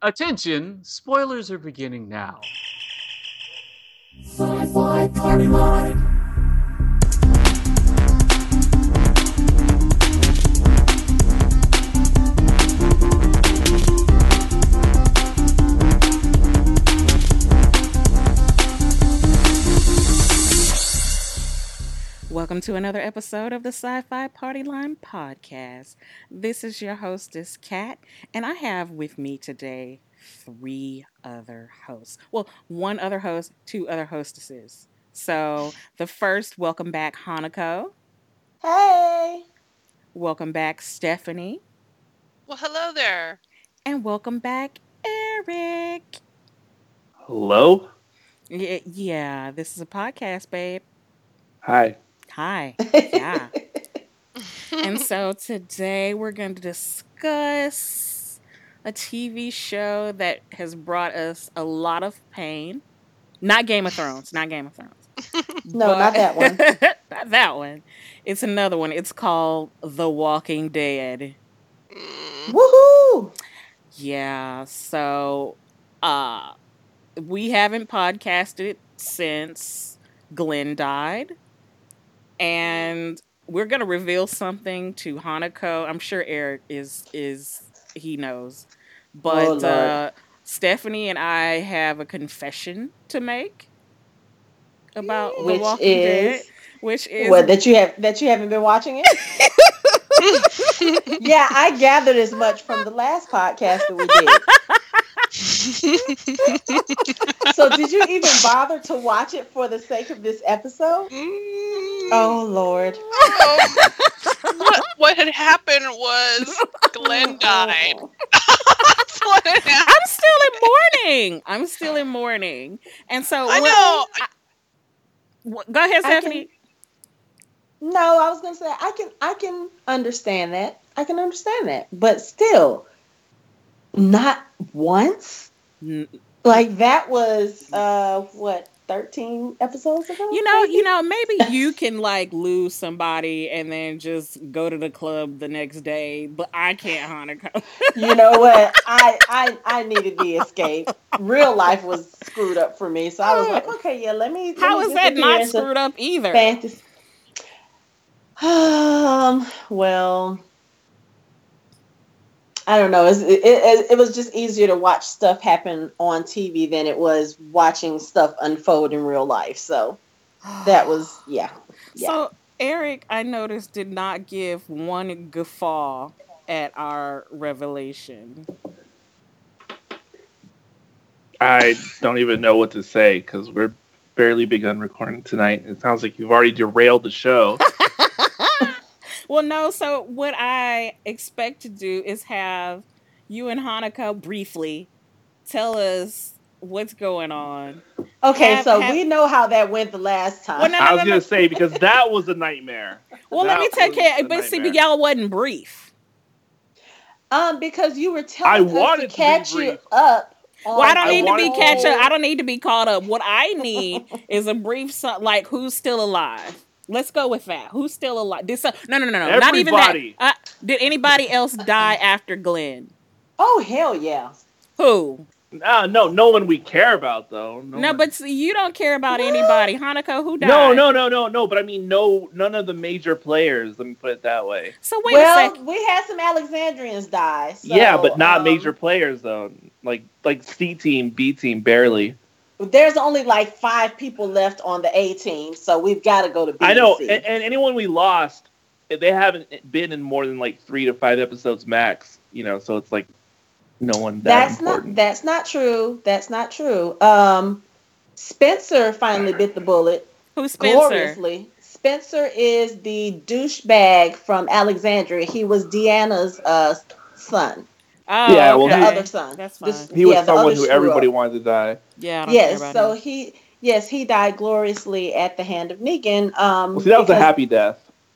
Attention, spoilers are beginning now. Sci-Fi Party Line. Welcome to another episode of the Sci-Fi Party Line podcast. This is your hostess, Kat, and I have with me today three other hosts. Well, one other host, two other hostesses. So the first, welcome back, Hanako. Hey. Welcome back, Stephanie. Well, hello there. And welcome back, Eric. Hello? Yeah, this is a podcast, babe. Hi. Hi. Yeah. And so today we're going to discuss a TV show that has brought us a lot of pain. Not Game of Thrones. Not Game of Thrones. No, not that one. Not that one. It's another one. It's called The Walking Dead. Woohoo! Yeah. So we haven't podcasted since Glenn died. And we're gonna reveal something to Hanako. I'm sure Eric is he knows, but Stephanie and I have a confession to make about The Walking Dead, which is what that you haven't been watching it. Yeah, I gathered as much from the last podcast that we did. So did you even bother to watch it for the sake of this episode? Oh Lord. What had happened was Glenn died. That's what had happened. I'm still in mourning. And so I know. Go ahead, Stephanie. No, I was gonna say I can understand that. I can understand that. But still, not once. Like that was 13 episodes ago? You know, maybe you can like lose somebody and then just go to the club the next day, but I can't, Hanako. You know what? I needed the escape. Real life was screwed up for me, so I was like, okay, yeah, let me. How is that not screwed up either? Fantasy. Well, I don't know. It was just easier to watch stuff happen on TV than it was watching stuff unfold in real life. So that was, yeah. So Eric, I noticed, did not give one guffaw at our revelation. I don't even know what to say because we're barely begun recording tonight. It sounds like you've already derailed the show. Well, no, so what I expect to do is have you and Hanako briefly tell us what's going on. Okay, we know how that went the last time. Well, I was going to say, because that was a nightmare. Well, let me take care, but see, but y'all wasn't brief. Because you were telling us to catch you up. Well, I don't need to be catch up. I don't need to be caught up. What I need is a brief, like, who's still alive. Let's go with that. Who's still alive? No. Everybody. Not even that. Did anybody else die after Glenn? Oh, hell yeah. Who? No one we care about, though. But you don't care about anybody. Hanako, who died? No. But I mean, none of the major players. Let me put it that way. So wait a second. We had some Alexandrians die. So, yeah, but not major players, though. Like C team, B team, barely. There's only like 5 people left on the A team, so we've got to go to B. I know, and anyone we lost, they haven't been in more than like 3 to 5 episodes max. You know, so it's like no one important. That's not true. That's not true. Spencer finally bit the bullet. Who's Spencer? Gloriously. Spencer is the douchebag from Alexandria. He was Deanna's son. Oh, yeah, well, the other son. That's fine. He was someone who everybody wanted to die. Yeah. I don't he died gloriously at the hand of Negan. That was a happy death.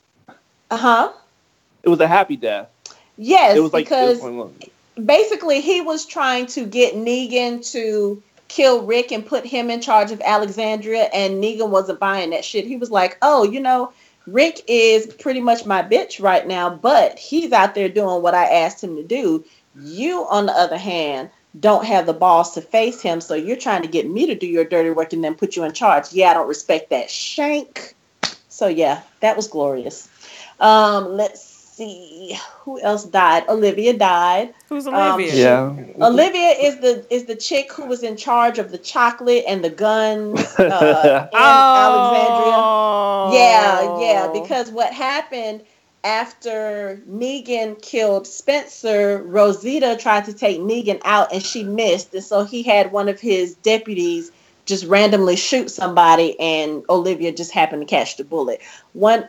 It was a happy death. Yes, it was because basically he was trying to get Negan to kill Rick and put him in charge of Alexandria, and Negan wasn't buying that shit. He was like, oh, Rick is pretty much my bitch right now, but he's out there doing what I asked him to do. You, on the other hand, don't have the balls to face him. So you're trying to get me to do your dirty work and then put you in charge. Yeah, I don't respect that. Shank. So yeah, that was glorious. Let's see who else died. Olivia died. Who's Olivia? Yeah. Olivia is the chick who was in charge of the chocolate and the guns in Alexandria. Yeah, because what happened after Negan killed Spencer, Rosita tried to take Negan out and she missed, and so he had one of his deputies just randomly shoot somebody, and Olivia just happened to catch the bullet. One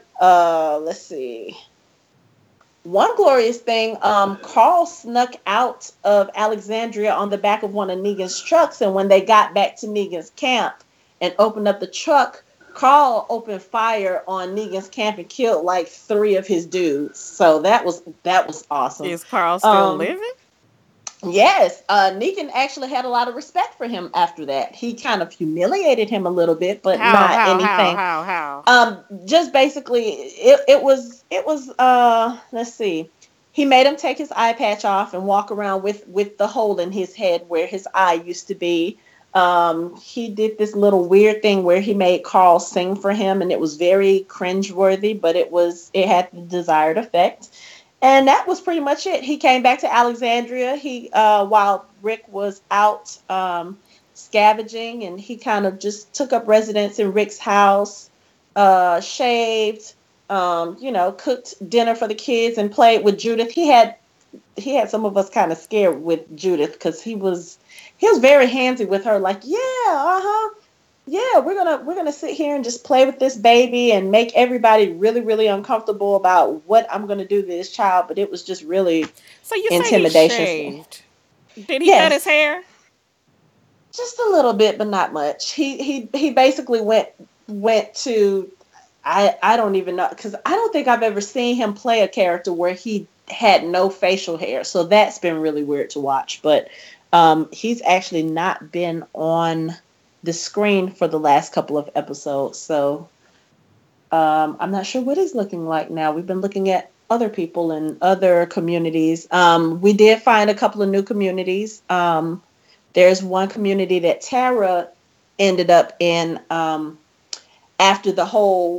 glorious thing, Carl snuck out of Alexandria on the back of one of Negan's trucks, and when they got back to Negan's camp and opened up the truck, Carl opened fire on Negan's camp and killed like 3 of his dudes. So that was awesome. Is Carl still living? Yes, Negan actually had a lot of respect for him after that. He kind of humiliated him a little bit, but not anything. How? Just basically, it was. Let's see. He made him take his eye patch off and walk around with the hole in his head where his eye used to be. He did this little weird thing where he made Carl sing for him, and it was very cringeworthy, but it had the desired effect. And that was pretty much it. He came back to Alexandria. While Rick was out scavenging, and he kind of just took up residence in Rick's house, shaved, cooked dinner for the kids, and played with Judith. He had some of us kind of scared with Judith because he was very handsy with her. Like, yeah, we're gonna sit here and just play with this baby and make everybody really, really uncomfortable about what I'm gonna do to this child. But it was just really intimidation. Say he shaved. Did he cut his hair? Just a little bit, but not much. He basically went to I don't even know, because I don't think I've ever seen him play a character where he had no facial hair. So that's been really weird to watch. But he's actually not been on the screen for the last couple of episodes, so I'm not sure what he's looking like now. We've been looking at other people in other communities. We did find a couple of new communities. There's one community that Tara ended up in after the whole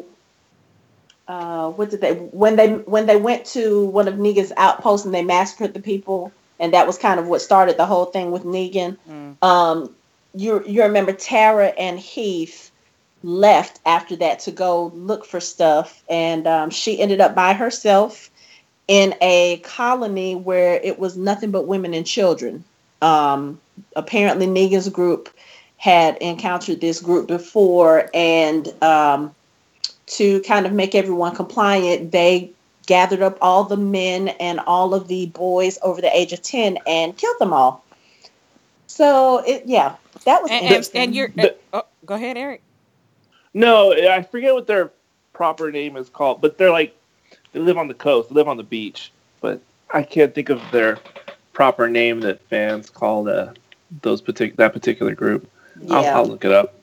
when they went to one of Negan's outposts and they massacred the people, and that was kind of what started the whole thing with Negan. You remember Tara and Heath left after that to go look for stuff, and she ended up by herself in a colony where it was nothing but women and children. Apparently Negan's group had encountered this group before, and to kind of make everyone compliant, they gathered up all the men and all of the boys over the age of 10 and killed them all. So that was interesting. Go ahead, Eric. No, I forget what their proper name is called, but they live on the coast, they live on the beach, but I can't think of their proper name that fans call that particular group. Yeah. I'll look it up.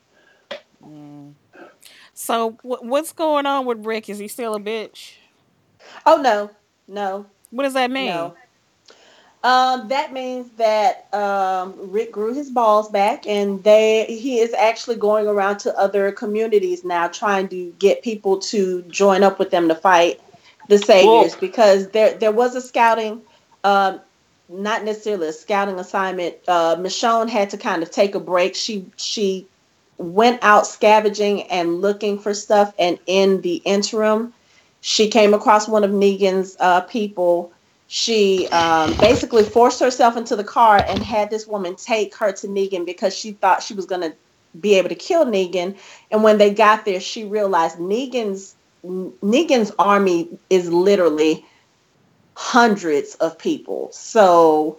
So what's going on with Rick? Is he still a bitch? Oh no. What does that mean? No. That means that Rick grew his balls back, and he is actually going around to other communities now, trying to get people to join up with them to fight the Saviors. Whoa. Because there was a scouting, not necessarily a scouting assignment. Michonne had to kind of take a break. She went out scavenging and looking for stuff, and in the interim, she came across one of Negan's people. She basically forced herself into the car and had this woman take her to Negan because she thought she was going to be able to kill Negan. And when they got there, she realized Negan's army is literally hundreds of people. So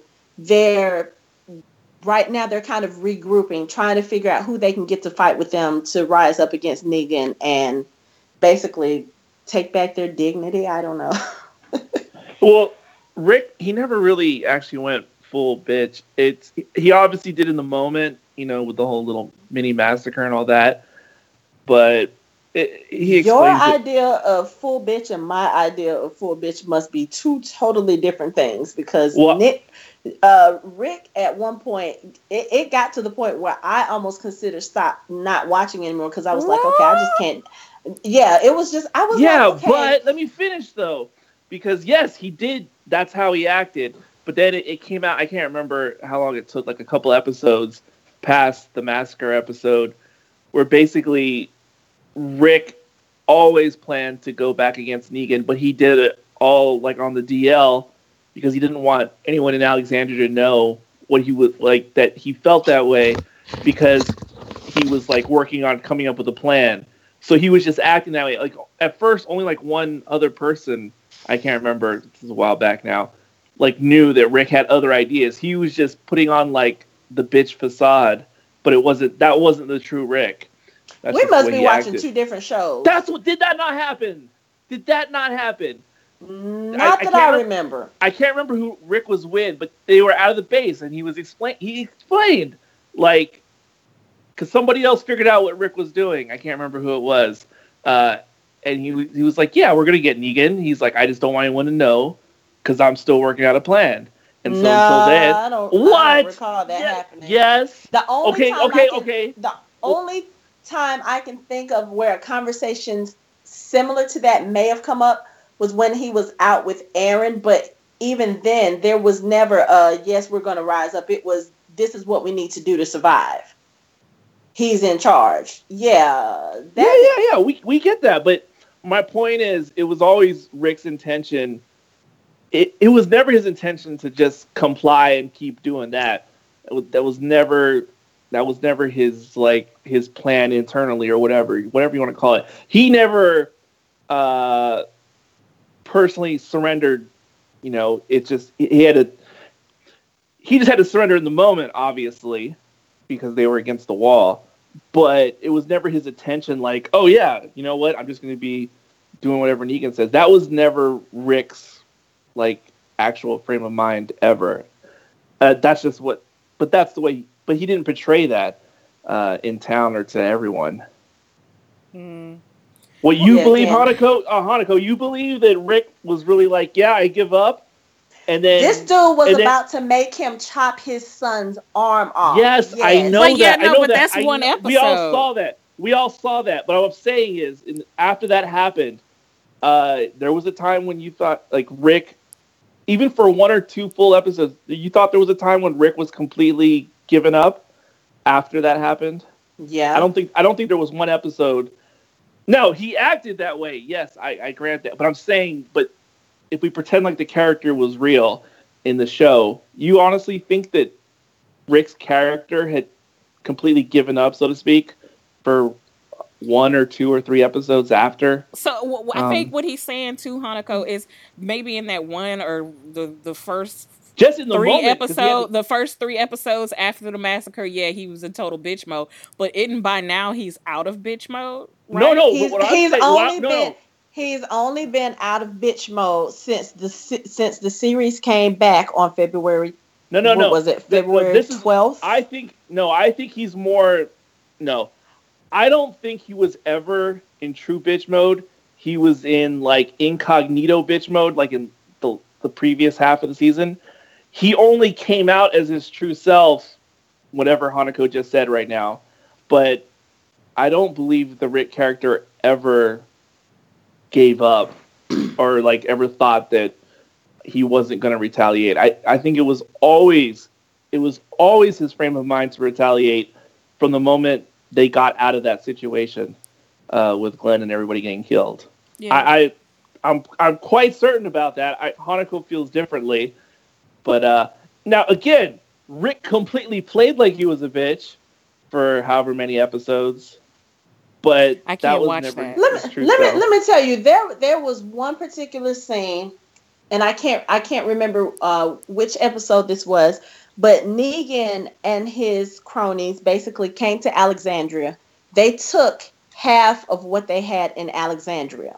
right now they're kind of regrouping, trying to figure out who they can get to fight with them to rise up against Negan and basically take back their dignity. I don't know. Well, Rick, he never really actually went full bitch. He obviously did in the moment, with the whole little mini massacre and all that. But he explains your idea of full bitch and my idea of full bitch must be two totally different things, because Rick at one point, it got to the point where I almost considered stop not watching anymore because I was like, okay, I just can't. Yeah, it was just I was like, okay. But let me finish though, because yes, he did. That's how he acted. But then it came out. I can't remember how long it took, like a couple episodes past the massacre episode, where basically Rick always planned to go back against Negan, but he did it all like on the DL because he didn't want anyone in Alexandria to know what he was like, that he felt that way because he was like working on coming up with a plan. So he was just acting that way. Like at first, only like one other person, I can't remember, this is a while back now, like knew that Rick had other ideas. He was just putting on like the bitch facade, but that wasn't the true Rick. That's we must be watching acted. two different shows. Did that not happen? Did that not happen? Not that I remember. I can't remember who Rick was with, but they were out of the base, and he explained, like, because somebody else figured out what Rick was doing. I can't remember who it was. And he was like, yeah, we're going to get Negan. He's like, I just don't want anyone to know because I'm still working out a plan. And so until then, I don't recall that happening. Yes. The only Okay. The only time I can think of where a conversation similar to that may have come up was when he was out with Aaron, but even then there was never yes, we're going to rise up. It was, this is what we need to do to survive. He's in charge. Yeah. Yeah. We get that, but my point is, it was always Rick's intention. It was never his intention to just comply and keep doing that. That was never his his plan internally or whatever you want to call it. He never personally surrendered. You know, he just had to surrender in the moment, obviously, because they were against the wall. But it was never his intention, like, oh yeah, you know what, I'm just going to be doing whatever Negan says. That was never Rick's actual frame of mind ever. That's just what. But that's the way. But he didn't portray that in town or to everyone. Well, you believe, Hanako, you believe that Rick was really like, yeah, I give up? And then this dude was about to make him chop his son's arm off. Yes. I know that. Yeah, no, I know but that. that's one episode. We all saw that. But what I'm saying is, after that happened, there was a time when you thought, like, Rick, even for one or two full episodes, you thought there was a time when Rick was completely given up after that happened? Yeah. I don't think there was one episode. No, he acted that way. Yes, I grant that. But I'm saying, but if we pretend like the character was real in the show, you honestly think that Rick's character had completely given up, so to speak, for one or two or three episodes after? So I think what he's saying too, Hanako, is maybe in that one or the first just in the three moment, the first 3 episodes after the massacre, yeah, he was in total bitch mode. But by now he's out of bitch mode. Right? No. He's only been out of bitch mode since the series came back on February. No. Was it February 12th? I think he's more. No, I don't think he was ever in true bitch mode. He was in incognito bitch mode, like in the previous half of the season. He only came out as his true self, whatever Hanako just said right now. But I don't believe the Rick character ever gave up or ever thought that he wasn't going to retaliate. I think it was always his frame of mind to retaliate from the moment they got out of that situation with Glenn and everybody getting killed. Yeah. I'm quite certain about that. Hanako feels differently. But now, again, Rick completely played like he was a bitch for however many episodes. But I can't watch that. Let me tell you, there was one particular scene, and I can't remember which episode this was, but Negan and his cronies basically came to Alexandria. They took half of what they had in Alexandria.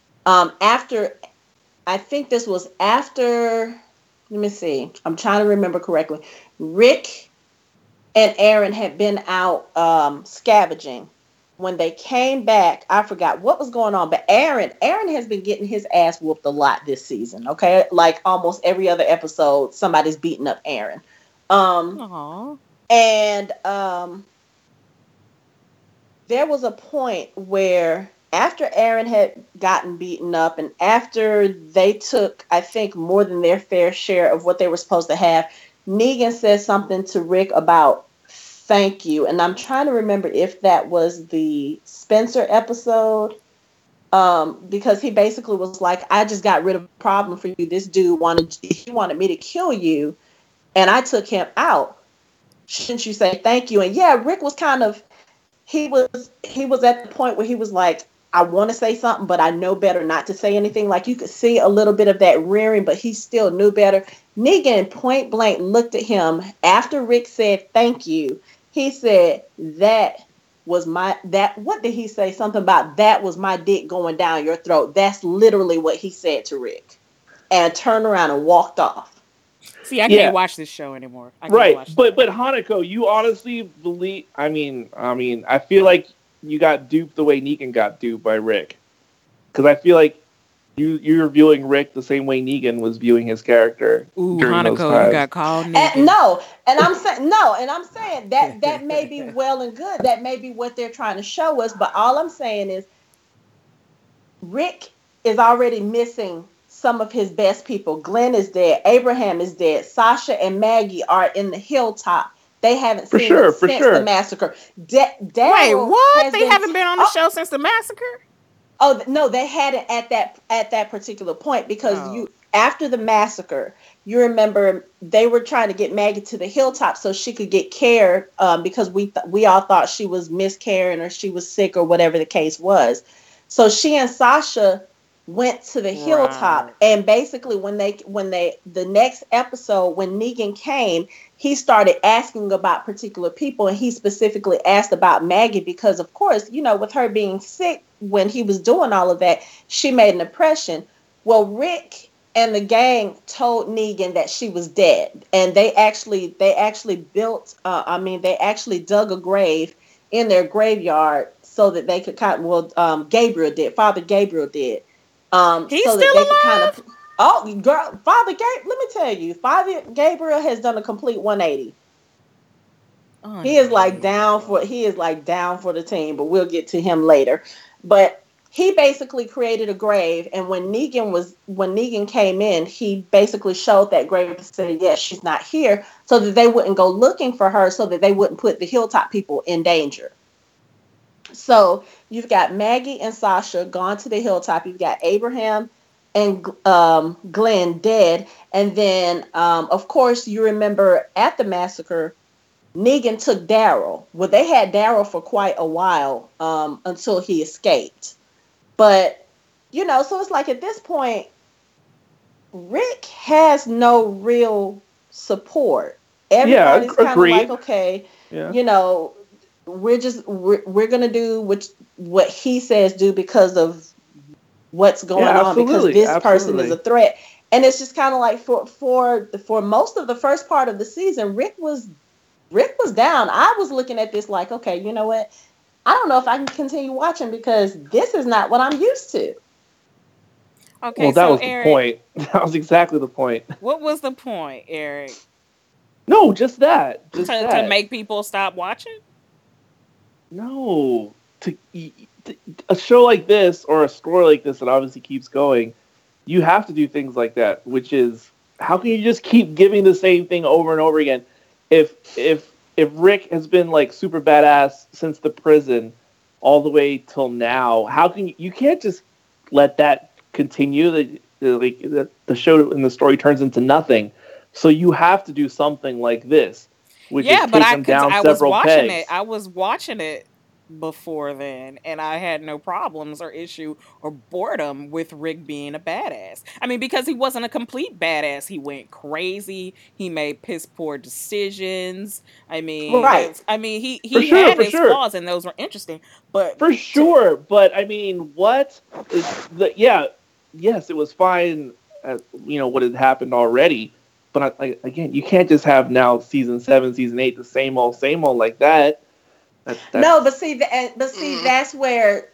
I think this was after. Let me see. I'm trying to remember correctly. Rick and Aaron had been out scavenging. when they came back, I forgot what was going on, but Aaron has been getting his ass whooped a lot this season. Okay, like almost every other episode, somebody's beating up Aaron. And there was a point where after Aaron had gotten beaten up and after they took, I think, more than their fair share of what they were supposed to have, Negan said something to Rick about thank you. And I'm trying to remember if that was the Spencer episode, because he basically was like, I just got rid of a problem for you. This dude wanted me to kill you, and I took him out. Shouldn't you say thank you? And yeah, Rick was kind of, he was at the point where he was like, I want to say something, but I know better not to say anything. Like you could see a little bit of that rearing, but he still knew better. Negan point blank looked at him after Rick said thank you. He said, what did he say? Something about that was my dick going down your throat. That's literally what he said to Rick. And turned around and walked off. See, I can't watch this show anymore. But Hanako, you honestly believe, I mean, I feel like you got duped the way Negan got duped by Rick. Because I feel like you're viewing Rick the same way Negan was viewing his character. Ooh, Hanako, you got called Negan. And I'm saying that may be well and good. That may be what they're trying to show us. But all I'm saying is Rick is already missing some of his best people. Glenn is dead. Abraham is dead. Sasha and Maggie are in the hilltop. They haven't seen it since the massacre. Wait, what? They haven't been on the show since the massacre? Oh no, they hadn't at that particular point because after the massacre, you remember they were trying to get Maggie to the hilltop so she could get care because we all thought she was miscarrying or she was sick or whatever the case was. So she and Sasha went to the hilltop, and basically when the next episode when Negan came, he started asking about particular people, and he specifically asked about Maggie because of course, with her being sick when he was doing all of that, she made an impression. Well, Rick and the gang told Negan that she was dead, and they actually built they actually dug a grave in their graveyard so that they could Gabriel did. Father Gabriel did. He's so still alive? Father Gabriel, let me tell you, Father Gabriel has done a complete 180. He is down for the team, but we'll get to him later. But he basically created a grave, and when Negan came in, he basically showed that grave and said, yes, she's not here, so that they wouldn't go looking for her, so that they wouldn't put the hilltop people in danger. So you've got Maggie and Sasha gone to the hilltop. You've got Abraham and Glenn dead. And then, of course, you remember at the massacre, Negan took Daryl. Well, they had Daryl for quite a while until he escaped. But, so it's like at this point, Rick has no real support. Everybody's kind of like, okay, we're gonna do what he says do because of what's going on, because this person is a threat. And it's just kind of like for most of the first part of the season, Rick was down. I was looking at this like, okay, you know what? I don't know if I can continue watching because this is not what I'm used to. Okay, well, that was Eric, the point. That was exactly the point. What was the point, Eric? No, just that. To make people stop watching? No, a show like this or a story like this that obviously keeps going, you have to do things like that. Which is, how can you just keep giving the same thing over and over again? If Rick has been like super badass since the prison all the way till now, how can you can't just let that continue? The show and the story turns into nothing. So you have to do something like this. Which is take them down several pegs. I was watching it before then, and I had no problems or issue or boredom with Rick being a badass. I mean, because he wasn't a complete badass. He went crazy. He made piss poor decisions. I mean, he had his flaws, and those were interesting. But for sure. But I mean, what is the? Yeah, yes, it was fine. What had happened already. But again, you can't just have now season 7, season 8, the same old like that. No, but see, that's where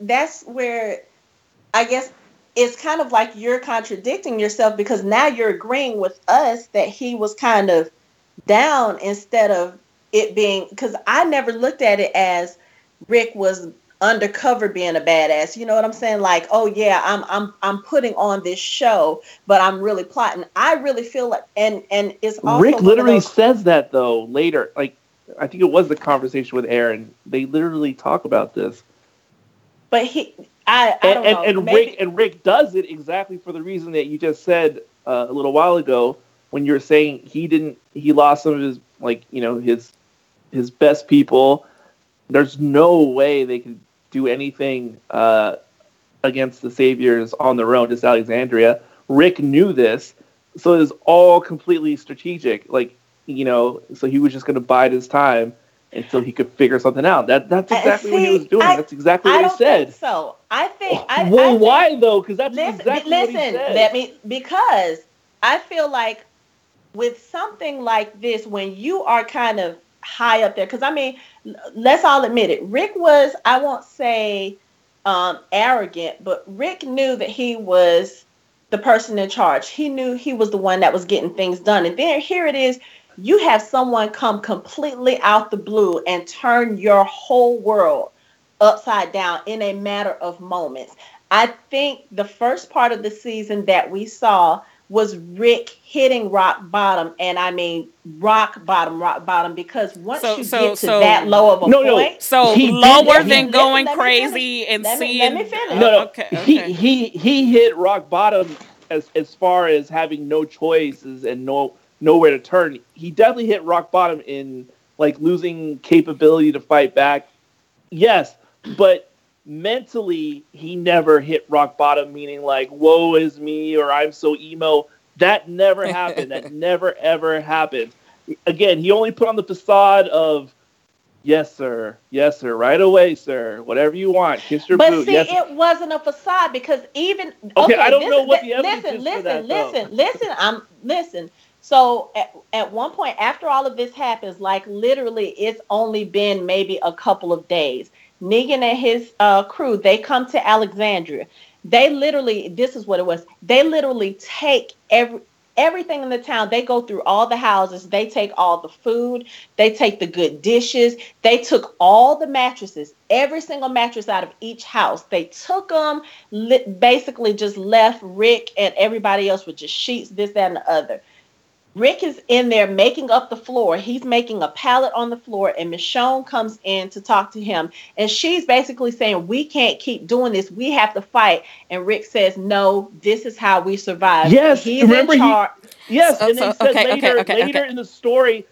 I guess it's kind of like you're contradicting yourself, because now you're agreeing with us that he was kind of down, instead of it being, because I never looked at it as Rick was undercover being a badass. You know what I'm saying? Like, oh yeah, I'm putting on this show, but I'm really plotting. I really feel like, and it's also Rick literally says that though later. Like, I think it was the conversation with Aaron. They literally talk about this. But I don't know. And Rick does it exactly for the reason that you just said a little while ago, when you were saying he lost some of his, like, you know, his best people. There's no way they could do anything against the Saviors on their own, just Alexandria. Rick knew this, so it was all completely strategic. Like, you know, so he was just going to bide his time until he could figure something out. That's exactly what he was doing. That's exactly what he said. Think so I think. Why though? Because that's exactly what he said. Because I feel like with something like this, when you are kind of high up there, because I mean, let's all admit it. Rick was, I won't say arrogant, but Rick knew that he was the person in charge. He knew he was the one that was getting things done. And then here it is. You have someone come completely out the blue and turn your whole world upside down in a matter of moments. I think the first part of the season that we saw was Rick hitting rock bottom, and I mean rock bottom, because once you get to that low of a point, so lower than going crazy and seeing. Let me finish. No. Okay. He hit rock bottom as far as having no choices and nowhere to turn. He definitely hit rock bottom in, like, losing capability to fight back. Yes, but mentally he never hit rock bottom, meaning like, woe is me, or I'm so emo. That never happened. That never ever happened. Again, he only put on the facade of, yes sir, right away sir, whatever you want, kiss your boot. But see, it wasn't a facade, because even I don't know what the evidence is for that. Listen. So at one point, after all of this happens, like literally, it's only been maybe a couple of days. Negan and his crew, they come to Alexandria. They literally, this is what it was. They literally take everything in the town. They go through all the houses. They take all the food. They take the good dishes. They took all the mattresses, every single mattress out of each house. They took them, basically just left Rick and everybody else with just sheets, this, that, and the other. Rick is in there making up the floor. He's making a pallet on the floor, and Michonne comes in to talk to him. And she's basically saying, we can't keep doing this. We have to fight. And Rick says, no, this is how we survive. Yes, he's in charge. And then later in the story,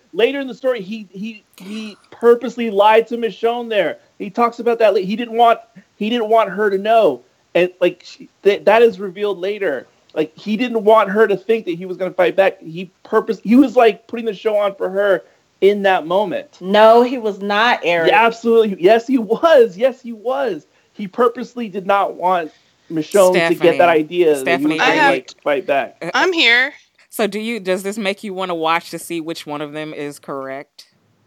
he purposely lied to Michonne there. He talks about that. He didn't want her to know. And like that is revealed later. Like, he didn't want her to think that he was going to fight back. He was like putting the show on for her in that moment. No, he was not, Eric. Yeah, absolutely. Yes, he was. He purposely did not want Michonne to get that idea that he was going to fight back. I'm here. So does this make you want to watch to see which one of them is correct?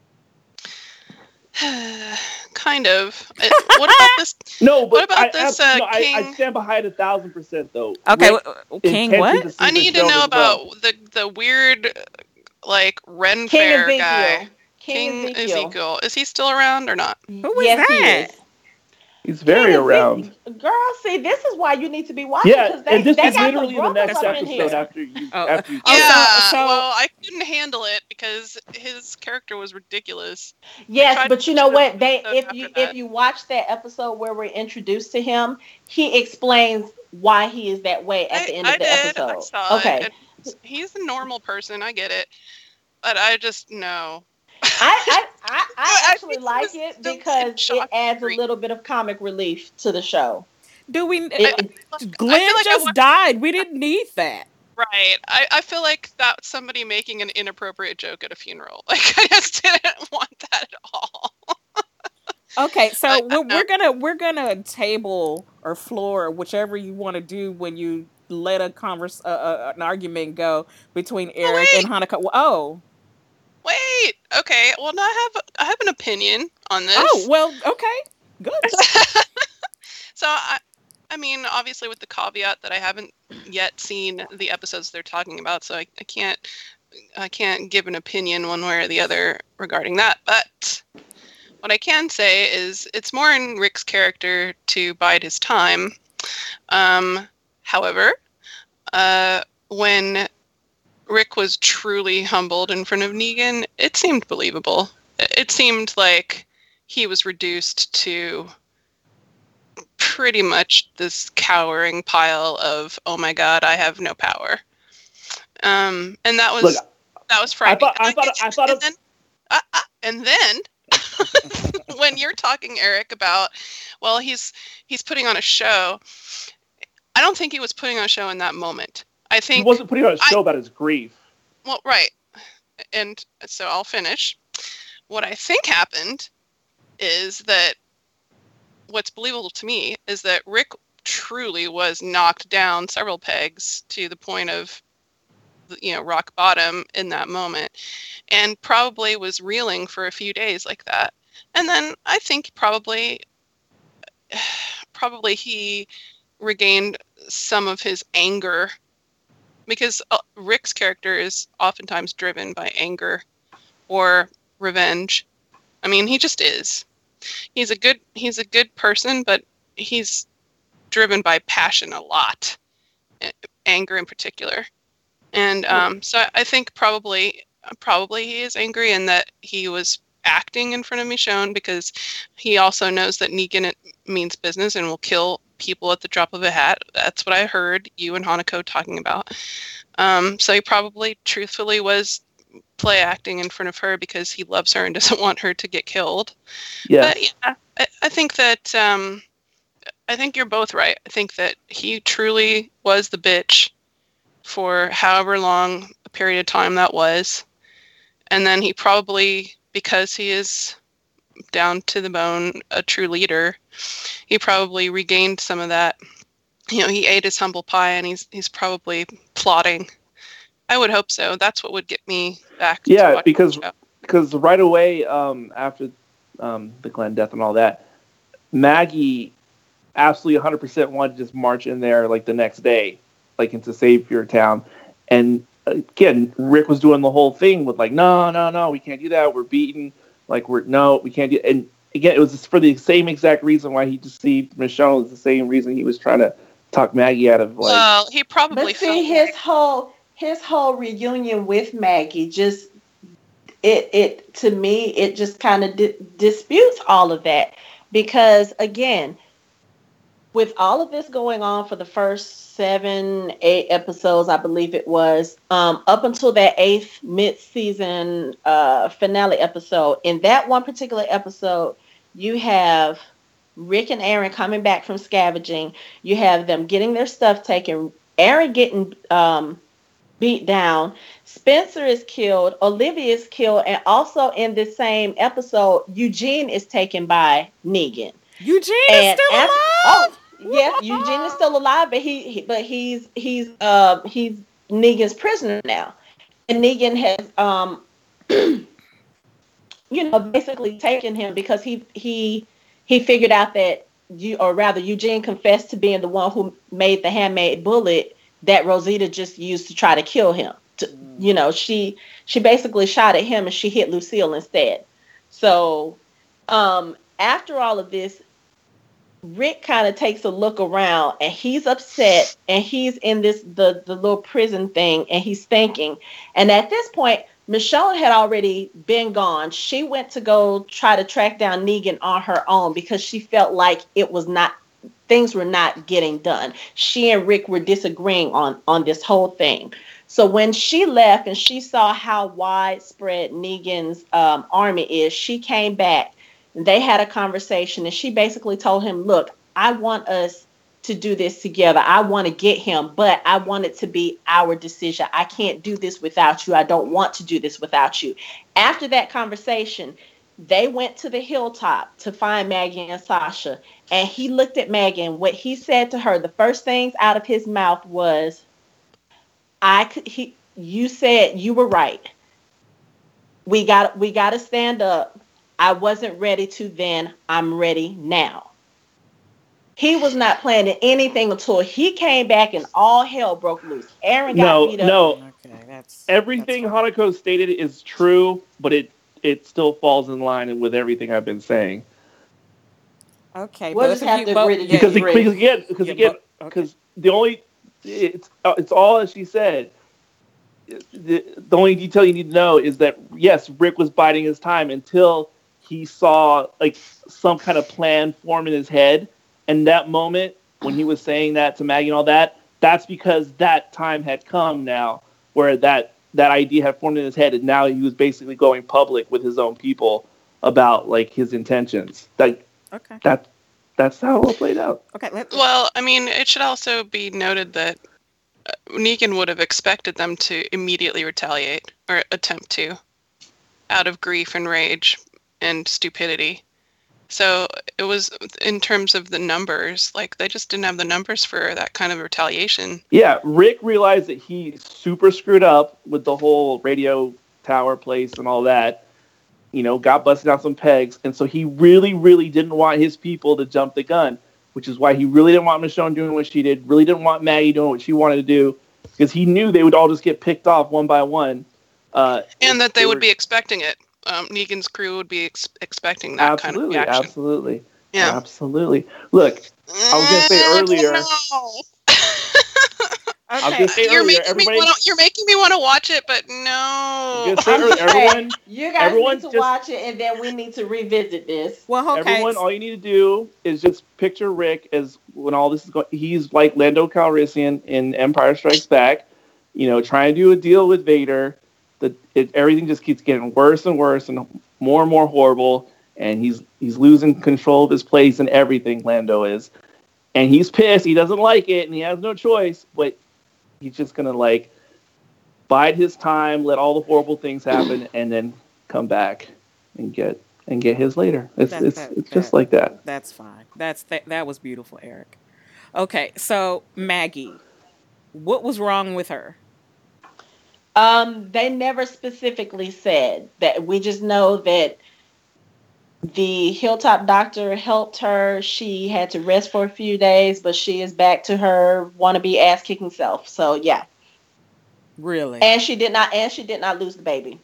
Kind of. What about this? No, but King? I stand behind 1,000% though. Okay, King what? I need to know about the weird, like, Ren Fair guy. King Ezekiel. Is he still around or not? Who is that? He's very around. Girl, see, this is why you need to be watching. Yeah, and this is literally the next episode after you. Well, I couldn't handle it because his character was ridiculous. Yes, but you know what? If you watch that episode where we're introduced to him, he explains why he is that way at the end of the episode. I saw it. He's a normal person. I get it, but I just know. I actually like it because it adds a little bit of comic relief to the show. Glenn just died. We didn't need that. Right. I feel like that's somebody making an inappropriate joke at a funeral. Like, I just didn't want that at all. Okay, so we're gonna table or floor, whichever you want to do when you let an argument go between Eric and Hanukkah. Oh. Wait. Okay. Well, now I have an opinion on this. Oh, well, okay. Good. So, I mean, obviously with the caveat that I haven't yet seen the episodes they're talking about, so I can't give an opinion one way or the other regarding that. But what I can say is it's more in Rick's character to bide his time. However, when Rick was truly humbled in front of Negan, it seemed believable. It seemed like he was reduced to pretty much this cowering pile of, oh my god, I have no power. And that was frightening. And then when you're talking, Eric, about, well, he's putting on a show. I don't think he was putting on a show in that moment. I think he wasn't putting on a show about his grief. Well, right. And so I'll finish. What I think happened is that what's believable to me is that Rick truly was knocked down several pegs to the point of, rock bottom in that moment, and probably was reeling for a few days like that. And then I think probably he regained some of his anger, because Rick's character is oftentimes driven by anger or revenge. I mean, he just is. He's a good person, but he's driven by passion a lot, anger in particular. And so I think probably he is angry, and that he was acting in front of Michonne because he also knows that Negan means business and will kill people at the drop of a hat. That's what I heard you and Hanako talking about. So he probably truthfully was play acting in front of her because he loves her and doesn't want her to get killed. Yes. But yeah, I think that I think you're both right. I think that he truly was the bitch for however long a period of time that was. And then he probably, because he is down to the bone a true leader, he probably regained some of that. He ate his humble pie, and he's probably plotting. I would hope so. That's what would get me back. Yeah, because right away after the Glenn death and all that, Maggie absolutely 100% wanted to just march in there like the next day, like into Savior Town. And again, Rick was doing the whole thing with like, no, we can't do that. We're beaten. Like we can't do. And again, it was for the same exact reason why he deceived Michonne. It was the same reason he was trying to talk Maggie out of like. Well, he probably. But see, his whole reunion with Maggie just it to me it just kind of disputes all of that, because again, with all of this going on for the first 7-8 episodes, I believe it was, up until that 8th mid-season finale episode, in that one particular episode, you have Rick and Aaron coming back from scavenging. You have them getting their stuff taken. Aaron getting beat down. Spencer is killed. Olivia is killed. And also in this same episode, Eugene is taken by Negan. Eugene is still alive? Oh, yeah, Eugene is still alive, but he's Negan's prisoner now. And Negan has basically taken him because he figured out that Eugene confessed to being the one who made the handmade bullet that Rosita just used to try to kill him. She basically shot at him and she hit Lucille instead. So after all of this, Rick kind of takes a look around and he's upset, and he's in the little prison thing, and he's thinking. And at this point, Michonne had already been gone. She went to go try to track down Negan on her own because she felt like things were not getting done. She and Rick were disagreeing on this whole thing. So when she left and she saw how widespread Negan's army is, she came back. They had a conversation, and she basically told him, look, I want us to do this together. I want to get him, but I want it to be our decision. I can't do this without you. I don't want to do this without you. After that conversation, they went to the hilltop to find Maggie and Sasha, and he looked at Maggie, and what he said to her, the first things out of his mouth was, you said you were right. We got to stand up. I wasn't ready to then. I'm ready now. He was not planning anything until he came back and all hell broke loose. Aaron got beat up. No. Okay, Everything Hanako stated is true, but it still falls in line with everything I've been saying. Okay, we'll just have to agree to because disagree. because the only it's all as she said. The only detail you need to know is that yes, Rick was biding his time until he saw like some kind of plan form in his head, and that moment when he was saying that to Maggie and all that, that's because that time had come now where that idea had formed in his head, and now he was basically going public with his own people about like his intentions. Like that's how it played out. Okay. Well, I mean, it should also be noted that Negan would have expected them to immediately retaliate or attempt to, out of grief and rage and stupidity. So it was in terms of the numbers, like they just didn't have the numbers for that kind of retaliation. Yeah, Rick realized that he super screwed up with the whole radio tower place and all that. You know, got busted out some pegs, and so he really, really didn't want his people to jump the gun, which is why he really didn't want Michonne doing what she did, really didn't want Maggie doing what she wanted to do, because he knew they would all just get picked off one by one. And that they would be expecting it. Negan's crew would be expecting that kind of reaction. Absolutely. Yeah. Absolutely. Look, I was going to say earlier. I was going to say earlier, you're making me want to watch it, but no. Everyone need to watch it, and then we need to revisit this. Well, okay. Everyone, all you need to do is just picture Rick as when all this is going. He's like Lando Calrissian in Empire Strikes Back, you know, trying to do a deal with Vader. Everything just keeps getting worse and worse and more horrible, and he's losing control of his place and everything. Lando is, and he's pissed. He doesn't like it, and he has no choice, but he's just gonna like bide his time, let all the horrible things happen, and then come back and get his later. It's just like that. That's fine. That was beautiful, Eric. Okay, so Maggie, what was wrong with her? They never specifically said that. We just know that the Hilltop doctor helped her. She had to rest for a few days, but she is back to her wannabe ass kicking self. So yeah. Really? And she did not lose the baby.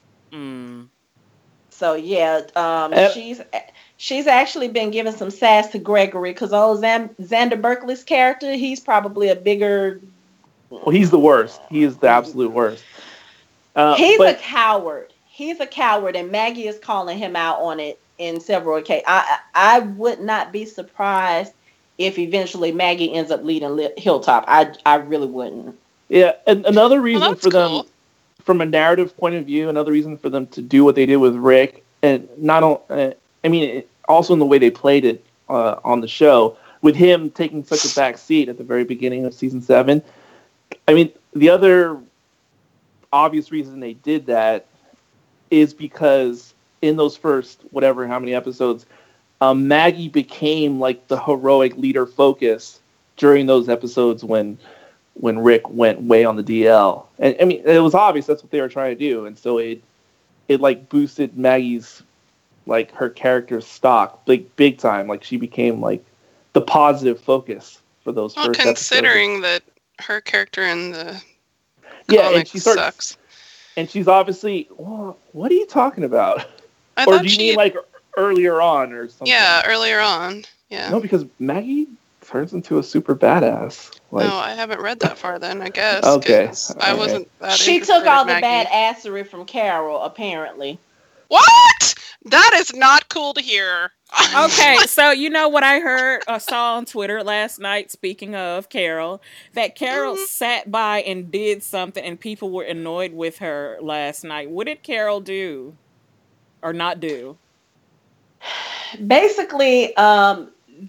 So yeah, she's actually been giving some sass to Gregory because Xander Berkeley's character, he's probably a bigger. Well, he's the worst. He is the absolute worst. He's a coward. He's a coward, and Maggie is calling him out on it in several occasions. I would not be surprised if eventually Maggie ends up leading Hilltop. I really wouldn't. Yeah, and another reason for them, cool. From a narrative point of view, another reason for them to do what they did with Rick, and also in the way they played it on the show, with him taking such a back seat at the very beginning of season 7. I mean, the other obvious reason they did that is because in those first how many episodes, Maggie became like the heroic leader focus during those episodes when Rick went way on the DL. And I mean, it was obvious that's what they were trying to do, and so it like boosted Maggie's like her character's stock big time. Like she became like the positive focus for those first episodes. Considering that her character in the comics sucks. And she's obviously, well, what are you talking about? Or do you mean like earlier on or something? Yeah, earlier on. Yeah. No, because Maggie turns into a super badass. Like, no, I haven't read that far then, I guess. Okay. I wasn't that She interested took all in the Maggie. badassery from Carol, apparently. What? That is not cool to hear. Okay, so you know what I saw on Twitter last night, speaking of Carol, that Carol sat by and did something and people were annoyed with her last night. What did Carol do or not do? Basically, I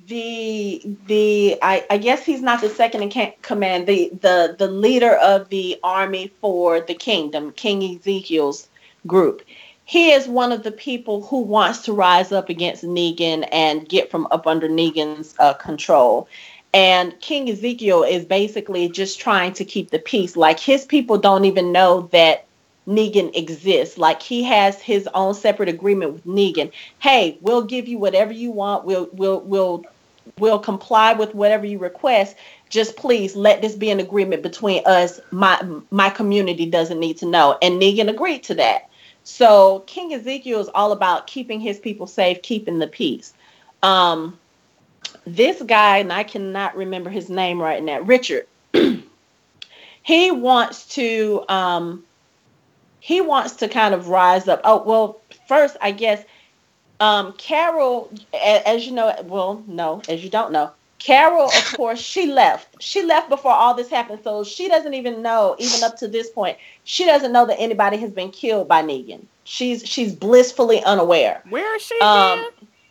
guess he's not the second in command, the leader of the army for the kingdom, King Ezekiel's group. He is one of the people who wants to rise up against Negan and get from up under Negan's control. And King Ezekiel is basically just trying to keep the peace. Like his people don't even know that Negan exists. Like, he has his own separate agreement with Negan. Hey, we'll give you whatever you want. We'll comply with whatever you request. Just please let this be an agreement between us. My community doesn't need to know. And Negan agreed to that. So King Ezekiel is all about keeping his people safe, keeping the peace. This guy, and I cannot remember his name right now, Richard. He wants to kind of rise up. Oh, well, first, I guess, Carol, as you know, well, no, as you don't know, Carol, of course, she left. She left before all this happened, so she doesn't even know, even up to this point, she doesn't know that anybody has been killed by Negan. She's blissfully unaware. Where is she? Well,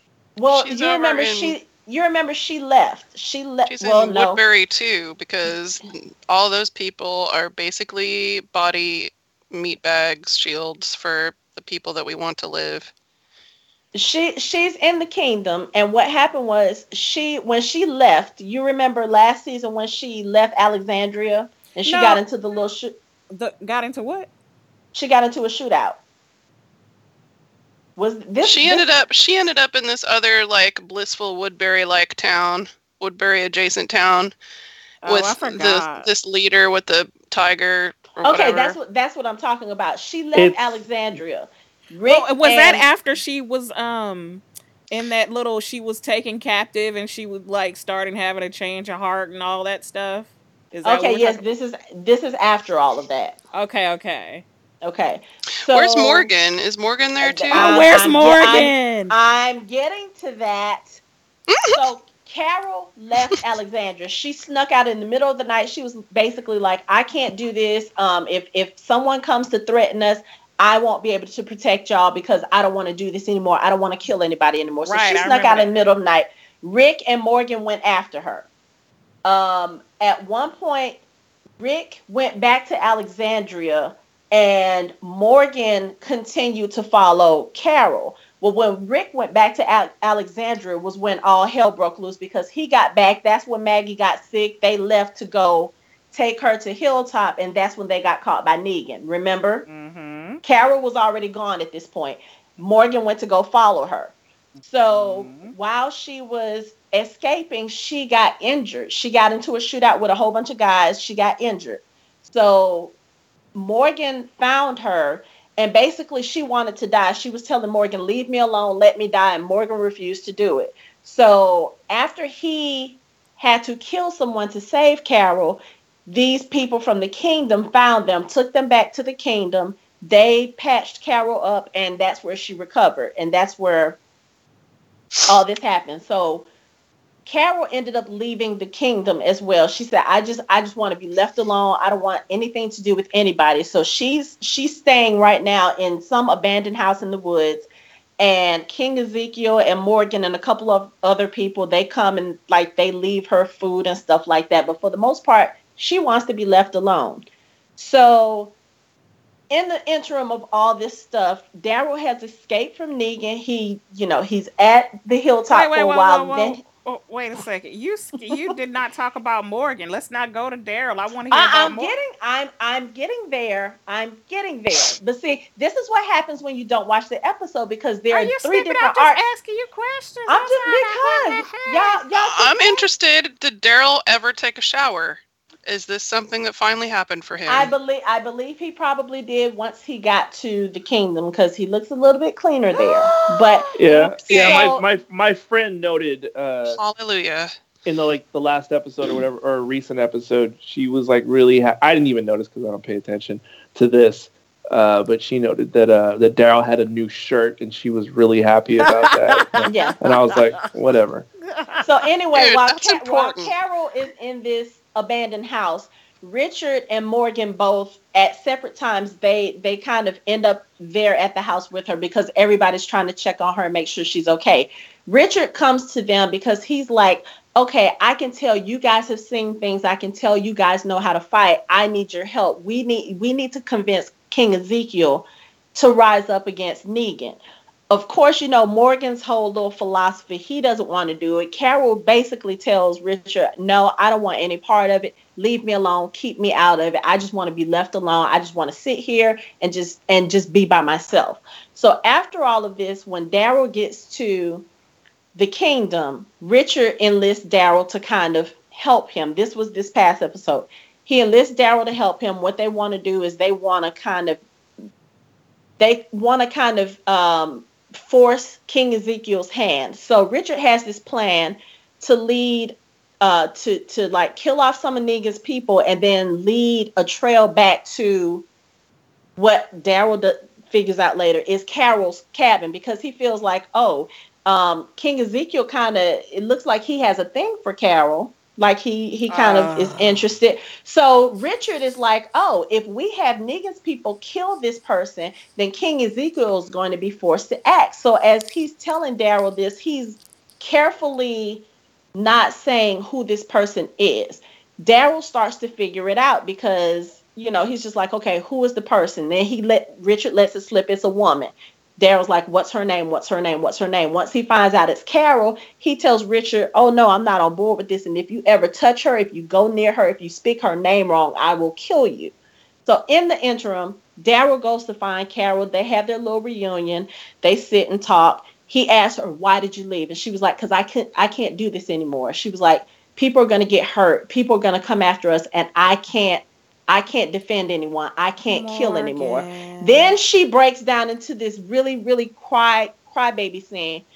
you remember she left. She left. She's in Woodbury too, because all those people are basically body meat bags, shields for the people that we want to live. She's in the kingdom, and what happened was when she left. You remember last season when she left Alexandria and she got into the little got into what? She got into a shootout. She ended up in this other like blissful Woodbury like town, Woodbury adjacent town, with this leader with the tiger. Or okay, whatever. that's what I'm talking about. She left Alexandria. That after she was in that little, she was taken captive and she was like starting having a change of heart and all that stuff? Okay, yes, this is after all of that. Okay. So where's Morgan? Is Morgan there too? Where's Morgan? I'm getting to that. So Carol left Alexandria. She snuck out in the middle of the night. She was basically like, I can't do this. If someone comes to threaten us, I won't be able to protect y'all because I don't want to do this anymore. I don't want to kill anybody anymore. So she snuck out in the middle of the night. Rick and Morgan went after her. At one point, Rick went back to Alexandria and Morgan continued to follow Carol. Well, when Rick went back to Alexandria was when all hell broke loose because he got back. That's when Maggie got sick. They left to go take her to Hilltop, and that's when they got caught by Negan. Remember? Mm-hmm. Carol was already gone at this point. Morgan went to go follow her. So while she was escaping, she got injured. She got into a shootout with a whole bunch of guys. She got injured. So Morgan found her, and basically she wanted to die. She was telling Morgan, leave me alone, let me die, and Morgan refused to do it. So after he had to kill someone to save Carol, these people from the kingdom found them, took them back to the kingdom. They patched Carol up, and that's where she recovered, and that's where all this happened. So Carol ended up leaving the kingdom as well. She said, I just want to be left alone. I don't want anything to do with anybody. So she's staying right now in some abandoned house in the woods. And King Ezekiel and Morgan and a couple of other people, they come and like they leave her food and stuff like that. But for the most part, she wants to be left alone. So in the interim of all this stuff, Daryl has escaped from Negan. He's at the Hilltop for a while. Wait a second. You did not talk about Morgan. Let's not go to Daryl. I want to hear about Morgan. I'm getting there. But see, this is what happens when you don't watch the episode because there are three different arcs. I'm asking you questions. I'm interested. Did Daryl ever take a shower? Is this something that finally happened for him? I believe he probably did once he got to the kingdom because he looks a little bit cleaner there. But my friend noted. Hallelujah. In the last episode or whatever, or a recent episode, she was like really. I didn't even notice because I don't pay attention to this. But she noted that Daryl had a new shirt and she was really happy about that. Yeah. And I was like, whatever. So anyway, Dude, while Carol is in this abandoned house, Richard and Morgan both at separate times they kind of end up there at the house with her because everybody's trying to check on her and make sure she's okay. Richard comes to them because he's like, okay, I can tell you guys have seen things. I can tell you guys know how to fight. I need your help. We need to convince King Ezekiel to rise up against Negan. of course, Morgan's whole little philosophy, he doesn't want to do it. Carol basically tells Richard, no, I don't want any part of it. Leave me alone. Keep me out of it. I just want to be left alone. I just want to sit here and just be by myself. So after all of this, when Daryl gets to the kingdom, Richard enlists Daryl to kind of help him. This was this past episode. He enlists Daryl to help him. What they want to do is they want to kind of force King Ezekiel's hand. So Richard has this plan to lead, to like kill off some of Negan's people and then lead a trail back to what Daryl figures out later is Carol's cabin, because he feels like, King Ezekiel it looks like he has a thing for Carol. Like he kind of is interested. So Richard is like, if we have Negan's people kill this person, then King Ezekiel is going to be forced to act. So as he's telling Daryl this, he's carefully not saying who this person is. Daryl starts to figure it out because, he's just like, okay, who is the person? Then Richard lets it slip. It's a woman. Daryl's like, what's her name? What's her name? What's her name? Once he finds out it's Carol, he tells Richard, oh, no, I'm not on board with this. And if you ever touch her, if you go near her, if you speak her name wrong, I will kill you. So in the interim, Daryl goes to find Carol. They have their little reunion. They sit and talk. He asks her, why did you leave? And she was like, because I can't do this anymore. She was like, people are going to get hurt. People are going to come after us. And I can't defend anyone. I can't kill anymore. Then she breaks down into this really, really crybaby scene.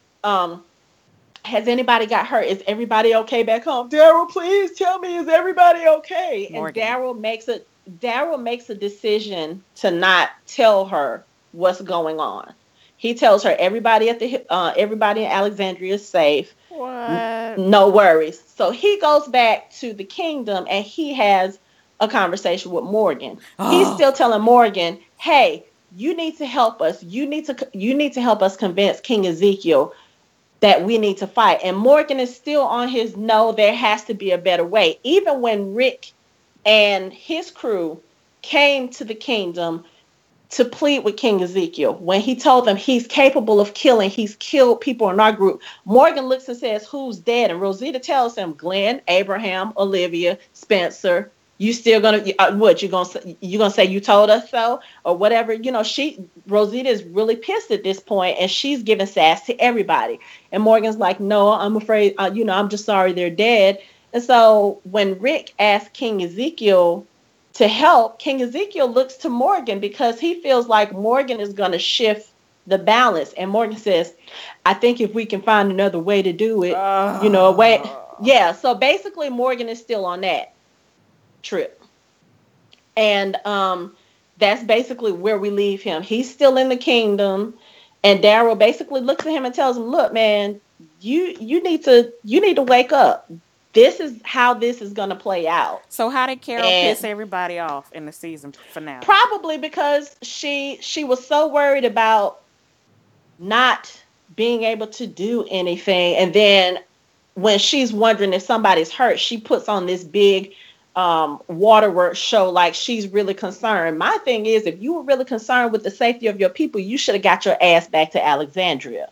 Has anybody got hurt? Is everybody okay back home? Daryl, please tell me, is everybody okay? Morgan. And Daryl makes a decision to not tell her what's going on. He tells her everybody everybody in Alexandria is safe. What? No worries. So he goes back to the kingdom and he has a conversation with Morgan. He's still telling Morgan, hey, you need to help us. You need to help us convince King Ezekiel that we need to fight. And Morgan is still on his no, there has to be a better way. Even when Rick and his crew came to the kingdom to plead with King Ezekiel, when he told them he's capable of killing, he's killed people in our group, Morgan looks and says, who's dead? And Rosita tells him, Glenn, Abraham, Olivia, Spencer. You still gonna you gonna say you told us so or whatever? Rosita is really pissed at this point and she's giving sass to everybody. And Morgan's like, no, I'm afraid. I'm just sorry they're dead. And so when Rick asked King Ezekiel to help, King Ezekiel looks to Morgan because he feels like Morgan is gonna shift the balance. And Morgan says, I think if we can find another way to do it, a way. Yeah. So basically, Morgan is still on that trip. And that's basically where we leave him. He's still in the kingdom, and Daryl basically looks at him and tells him, look, man, you need to wake up. This is how this is going to play out. So how did Carol piss everybody off in the season finale? Probably because she was so worried about not being able to do anything, and then when she's wondering if somebody's hurt, she puts on this big waterworks show like she's really concerned. My thing is, if you were really concerned with the safety of your people, you should have got your ass back to Alexandria.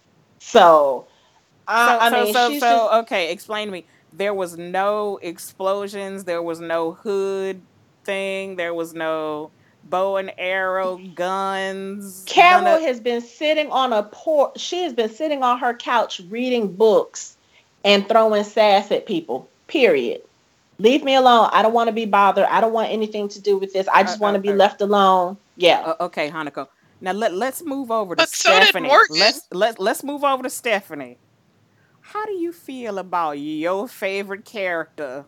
Okay, explain to me. There was no explosions, there was no hood thing, there was no bow and arrow guns. Carol has been sitting on she has been sitting on her couch reading books and throwing sass at people, period. Leave me alone. I don't want to be bothered. I don't want anything to do with this. I just want to be left alone. Yeah. Okay, Hanako. Now let's move over to but Stephanie. So did Morgan. Let's move over to Stephanie. How do you feel about your favorite character?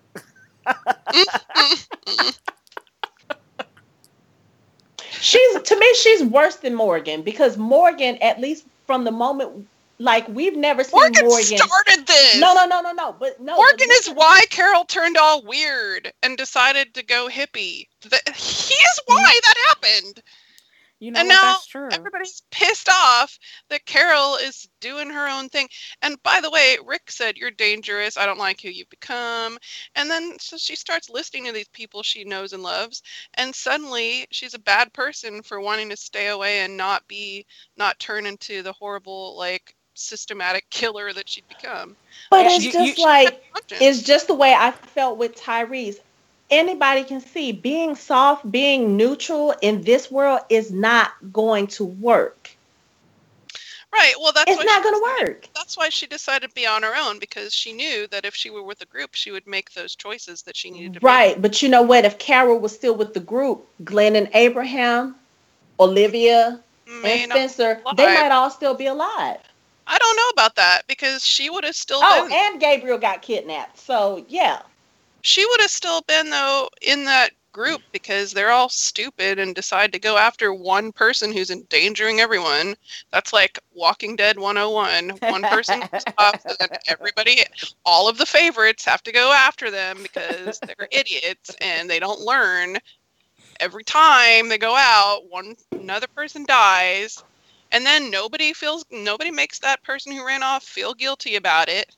She's worse than Morgan, because Morgan, at least from the moment, like, we've never seen Morgan started this. No. But Morgan is why Carol turned all weird and decided to go hippie. He is why that happened. You know And what? now That's true. everybody's pissed off that Carol is doing her own thing. And by the way, Rick said, "You're dangerous. I don't like who you've become." And then so she starts listening to these people she knows and loves. And suddenly she's a bad person for wanting to stay away and not turn into the horrible, like, systematic killer that she'd become. But Like, it's You, just she had like, it's conscience. just the way I felt with Tyrese. Anybody can see being soft, being neutral in this world is not going to work. Right. Well, It's not going to work. that's why she decided to be on her own, because she knew that if she were with a group, she would make those choices that she needed to make. Right. But you know what? If Carol was still with the group, Glenn and Abraham, Olivia, May and not Spencer, be they alive. might all still be alive. I don't know about that, because she would have still Oh, been. and Gabriel got kidnapped. So, yeah. She would have still been, though, in that group, because they're all stupid and decide to go after one person who's endangering everyone. That's like Walking Dead 101. One person goes off, so then everybody, all of the favorites, have to go after them because they're idiots and they don't learn. Every time they go out, another person dies, and then nobody makes that person who ran off feel guilty about it.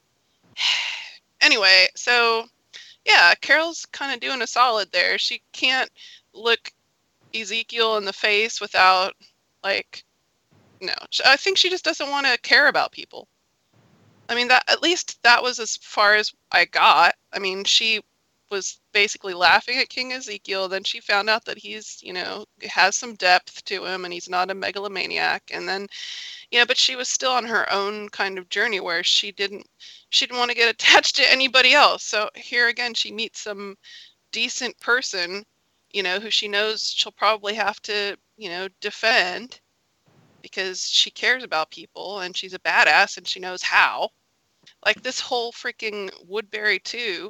Anyway, so yeah, Carol's kind of doing a solid there. She can't look Ezekiel in the face without, like, no. I think she just doesn't want to care about people. I mean, at least that was as far as I got. I mean, she was basically laughing at King Ezekiel. Then she found out that he's, has some depth to him and he's not a megalomaniac. And then, but she was still on her own kind of journey where she didn't want to get attached to anybody else. So here again, she meets some decent person, who she knows she'll probably have to, defend because she cares about people and she's a badass and she knows how. Like this whole freaking Woodbury 2.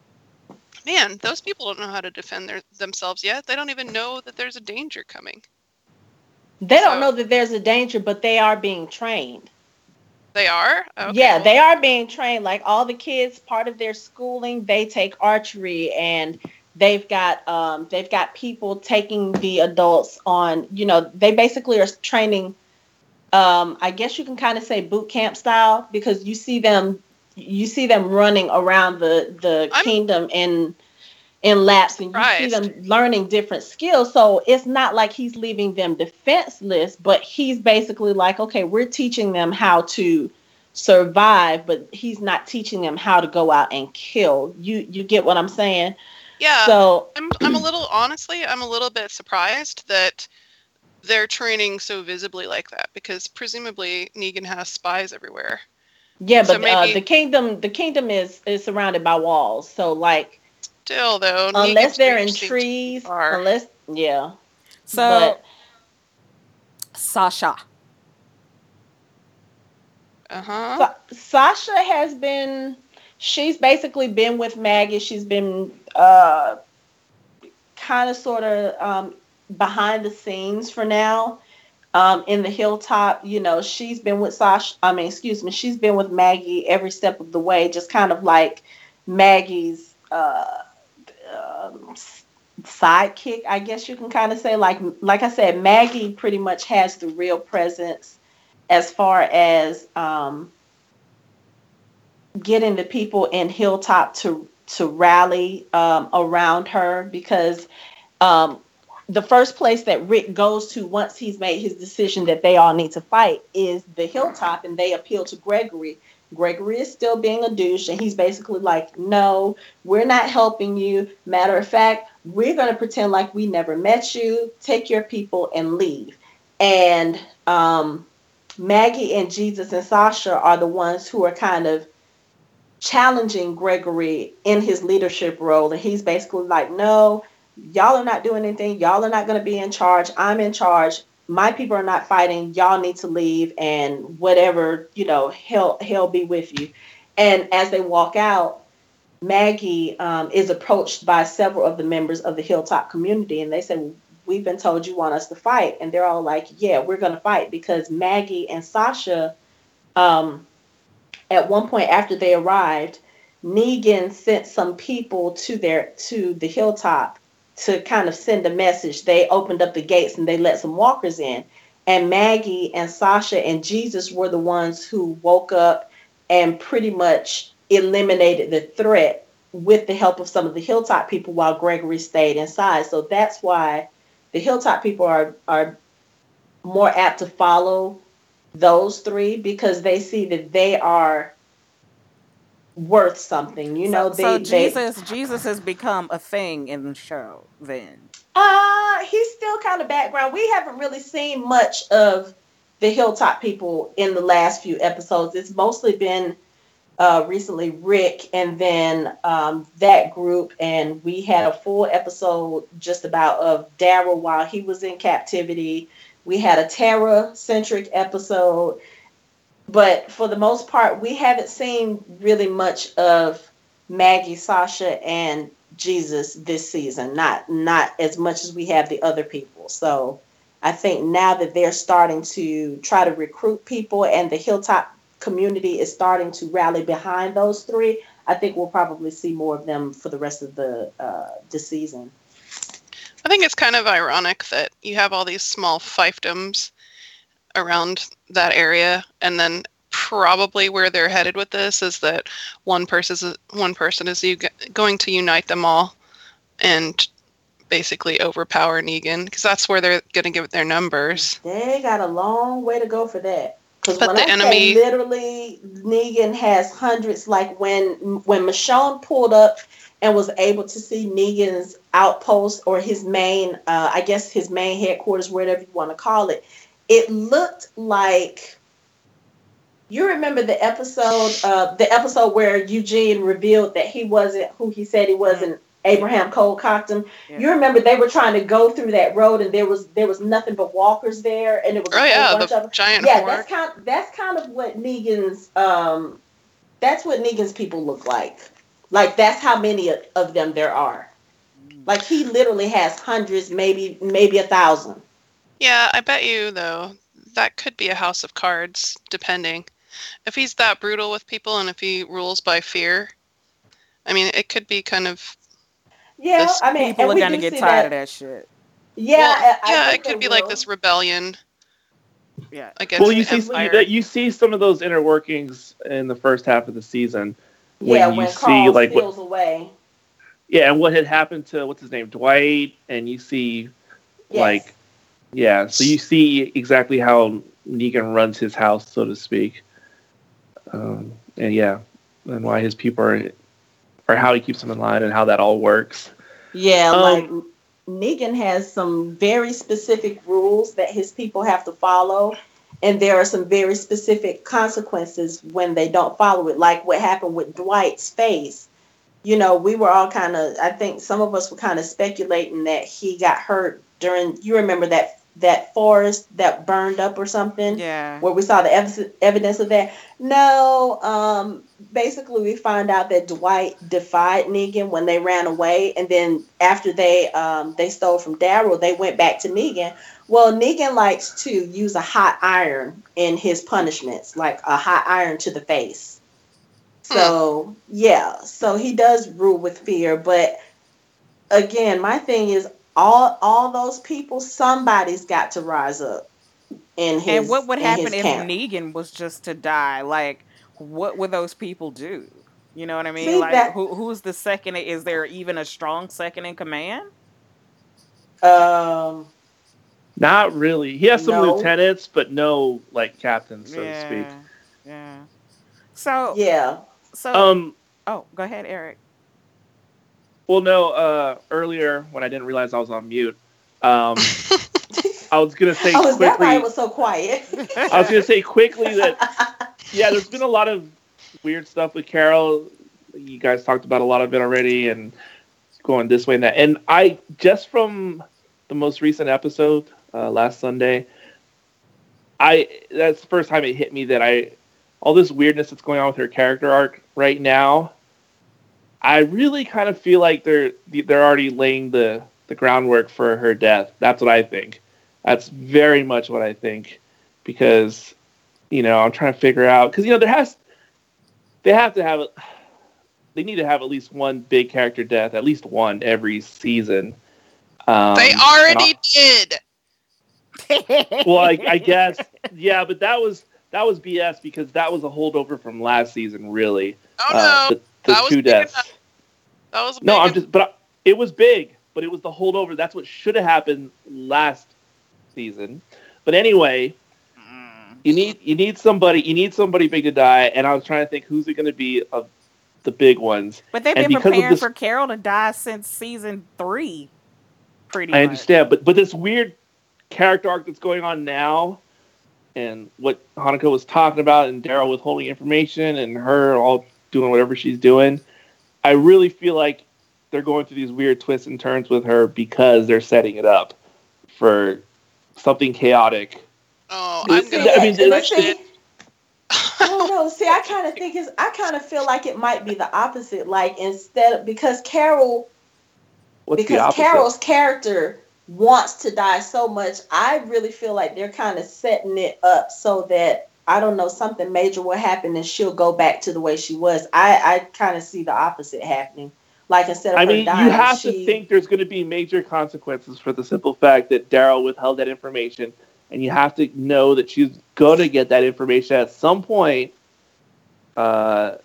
Man, those people don't know how to defend themselves yet. They don't even know that there's a danger coming. They don't know that there's a danger, but they are being trained. They are? Okay, yeah, they are being trained. Like all the kids, part of their schooling, they take archery, and they've got people taking the adults on. They basically are training. I guess you can kind of say boot camp style, because you see them running around the kingdom in laps, and you see them learning different skills. So it's not like he's leaving them defenseless, but he's basically like, okay, we're teaching them how to survive, but he's not teaching them how to go out and kill. You get what I'm saying? Yeah. So I'm a little bit surprised that they're training so visibly like that, because presumably Negan has spies everywhere. Yeah, but maybe, the kingdom is surrounded by walls. So like, still though, unless they're in trees, yeah. So Sasha. Sasha has been. She's basically been with Maggie. She's been kind of sort of behind the scenes for now. In the Hilltop, she's been with she's been with Maggie every step of the way, just kind of like Maggie's sidekick, I guess you can kind of say. Like I said, Maggie pretty much has the real presence as far as getting the people in Hilltop to rally around her, because the first place that Rick goes to once he's made his decision that they all need to fight is the Hilltop, and they appeal to Gregory. Gregory is still being a douche, and he's basically like, no, we're not helping you. Matter of fact, we're going to pretend like we never met you, take your people, and leave. And Maggie and Jesus and Sasha are the ones who are kind of challenging Gregory in his leadership role, and he's basically like, no, y'all are not doing anything. Y'all are not going to be in charge. I'm in charge. My people are not fighting. Y'all need to leave, and whatever, hell be with you. And as they walk out, Maggie is approached by several of the members of the Hilltop community, and they say, we've been told you want us to fight. And they're all like, yeah, we're going to fight, because Maggie and Sasha, at one point after they arrived, Negan sent some people to the Hilltop to kind of send a message, they opened up the gates and they let some walkers in. And Maggie and Sasha and Jesus were the ones who woke up and pretty much eliminated the threat with the help of some of the Hilltop people while Gregory stayed inside. So that's why the Hilltop people are more apt to follow those three, because they see that they are worth something. You know, Jesus has become a thing in the show then. He's still kind of background. We haven't really seen much of the Hilltop people in the last few episodes. It's mostly been recently Rick and then that group, and we had a full episode just about of Daryl while he was in captivity. We had a Tara-centric episode, but for the most part, we haven't seen really much of Maggie, Sasha, and Jesus this season. Not as much as we have the other people. So I think now that they're starting to try to recruit people and the Hilltop community is starting to rally behind those three, I think we'll probably see more of them for the rest of the season. I think it's kind of ironic that you have all these small fiefdoms around that area, and then probably where they're headed with this is that one person is going to unite them all and basically overpower Negan, because that's where they're going to give it their numbers. They got a long way to go for that. Because But when the I enemy, say literally, Negan has hundreds. Like when Michonne pulled up and was able to see Negan's outpost or his main, I guess his main headquarters, whatever you want to call it, it looked like. You remember the episode where Eugene revealed that he wasn't who he said he was, and Abraham Cole cocked him. Yeah. You remember they were trying to go through that road, and there was nothing but walkers there, and it was a whole bunch of them. Giant horde. That's kind of what Negan's that's what Negan's people look like. Like that's how many of them there are. Like he literally has hundreds, maybe 1,000. Yeah, I bet you though that could be a house of cards, depending. If he's that brutal with people and if he rules by fear, I mean, it could be kind of. Yeah, I mean, people are going to get tired of that shit. Yeah, well, it could be like this rebellion. Yeah. Against well, you see some of those inner workings in the first half of the season. When you see like steals away. Yeah, and what had happened to what's his name, Dwight, and you see, like, yeah, so you see exactly how Negan runs his house, so to speak. And why his people are how he keeps them in line and how that all works. Yeah, like Negan has some very specific rules that his people have to follow, and there are some very specific consequences when they don't follow it, like what happened with Dwight's face. You know, we were all kind of, I think some of us were kind of speculating that he got hurt during, you remember that forest that burned up or something? Yeah. Where we saw the evidence of that. No, basically we found out that Dwight defied Negan when they ran away, and then after they stole from Daryl, they went back to Negan. Well, Negan likes to use a hot iron in his punishments, like a hot iron to the face. So, yeah, so he does rule with fear, but again, my thing is all those people, somebody's got to rise up in his. And what would happen if Negan was just to die? Like, what would those people do? You know what I mean? Like, who's the second? Is there even a strong second in command? Not really. He has some lieutenants, but no, like, captains, so to speak. Yeah. So. Yeah. So. Oh, go ahead, Eric. Well, no, earlier when I didn't realize I was on mute, I was going to say quickly... is that why it was so quiet? I was going to say quickly that, yeah, there's been a lot of weird stuff with Carol. You guys talked about a lot of it already, and going this way and that. And I, just from the most recent episode, last Sunday, that's the first time it hit me that all this weirdness that's going on with her character arc right now, I really kind of feel like they're already laying the groundwork for her death. That's what I think. That's very much what I think, because, you know, I'm trying to figure out, because, you know, they need to have at least one big character death, at least one every season. They already did. Well, I guess, yeah, but that was BS because that was a holdover from last season, really. Oh no, the that was two big deaths. enough. That was No, big it was big, but it was the holdover. That's what should have happened last season. But anyway, you need somebody big to die, and I was trying to think who's it going to be of the big ones. But they've been preparing for Carol to die since season 3. Pretty much. I understand, but this weird character arc that's going on now, and what Hanako was talking about, and Daryl withholding information, and her all doing whatever she's doing, I really feel like they're going through these weird twists and turns with her because they're setting it up for something chaotic. Oh, I don't know. See, I kind of feel like it might be the opposite. Like because Carol's character wants to die so much, I really feel like they're kind of setting it up so that, I don't know, something major will happen and she'll go back to the way she was. I kind of see the opposite happening. Like instead of her dying, you have to think there's going to be major consequences for the simple fact that Daryl withheld that information, and you have to know that she's going to get that information at some point. I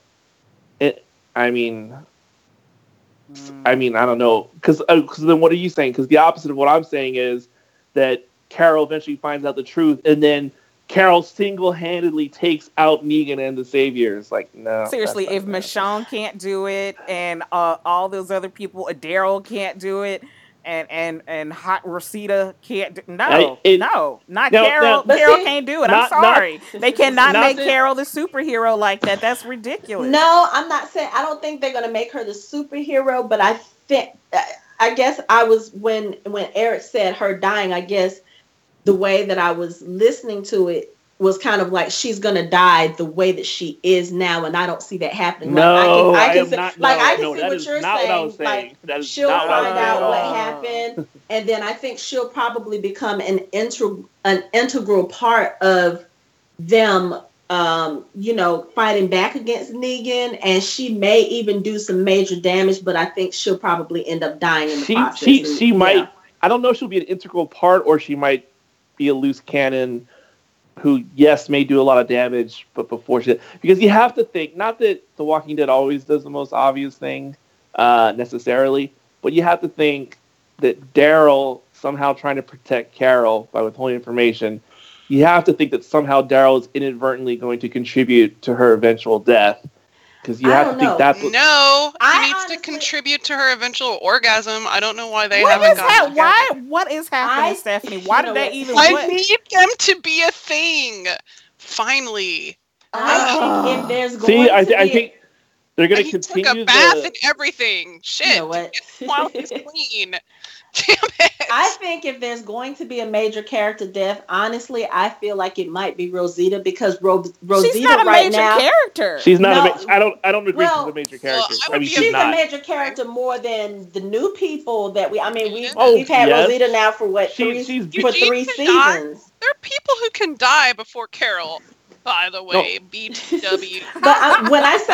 don't know, because then what are you saying? Because the opposite of what I'm saying is that Carol eventually finds out the truth, and then Carol single-handedly takes out Negan and the Saviors. Like, no. Seriously, if Michonne can't do it, and all those other people, Daryl can't do it, and Hot Rosita can't do not Carol. Carol can't do it. I'm sorry. They cannot make Carol the superhero like that. That's ridiculous. No, I'm not saying, I don't think they're going to make her the superhero, but I guess I was, when Eric said her dying, I guess the way that I was listening to it was kind of like she's gonna die the way that she is now, and I don't see that happening. No, I can see what you're saying. Like she'll find out what happened, and then I think she'll probably become an integral part of them. Fighting back against Negan, and she may even do some major damage, but I think she'll probably end up dying in the process. She might. I don't know if she'll be an integral part, or she might be a loose cannon who, yes, may do a lot of damage, but because you have to think, not that The Walking Dead always does the most obvious thing necessarily, but you have to think that Daryl somehow trying to protect Carol by withholding information, you have to think that somehow Daryl is inadvertently going to contribute to her eventual death. Because you have to think that's what... No, he needs to contribute to her eventual orgasm. I don't know why they haven't gotten together. What is happening, Stephanie? Why did they even... I need them to be a thing. Finally. I think if there's going I think they're going to continue took a bath and everything. Shit. You know what? While he's clean. Damn it. I think if there's going to be a major character death, honestly, I feel like it might be Rosita, because Rosita she's not a right major now, character. She's not I don't agree she's a major character. She's a major character more than the new people that we've had Rosita now for what, three seasons. There are people who can die before Carol. By the way, BTW. But when I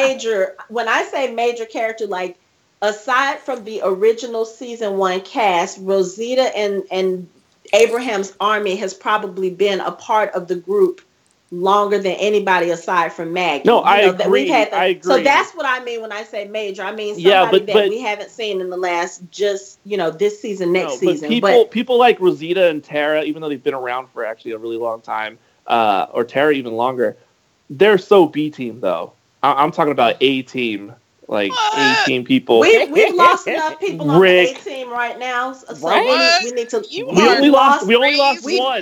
say major character, like, aside from the original season 1 cast, Rosita and Abraham's army has probably been a part of the group longer than anybody aside from Maggie. No, I agree. I agree. So that's what I mean when I say major. I mean somebody that we haven't seen in the last this season, next season. People like Rosita and Tara, even though they've been around for actually a really long time, or Tara even longer, they're so B-team though. I'm talking about A-team. Like 18 people. We've lost enough people on the A-team right now. So we need to. We only lost one.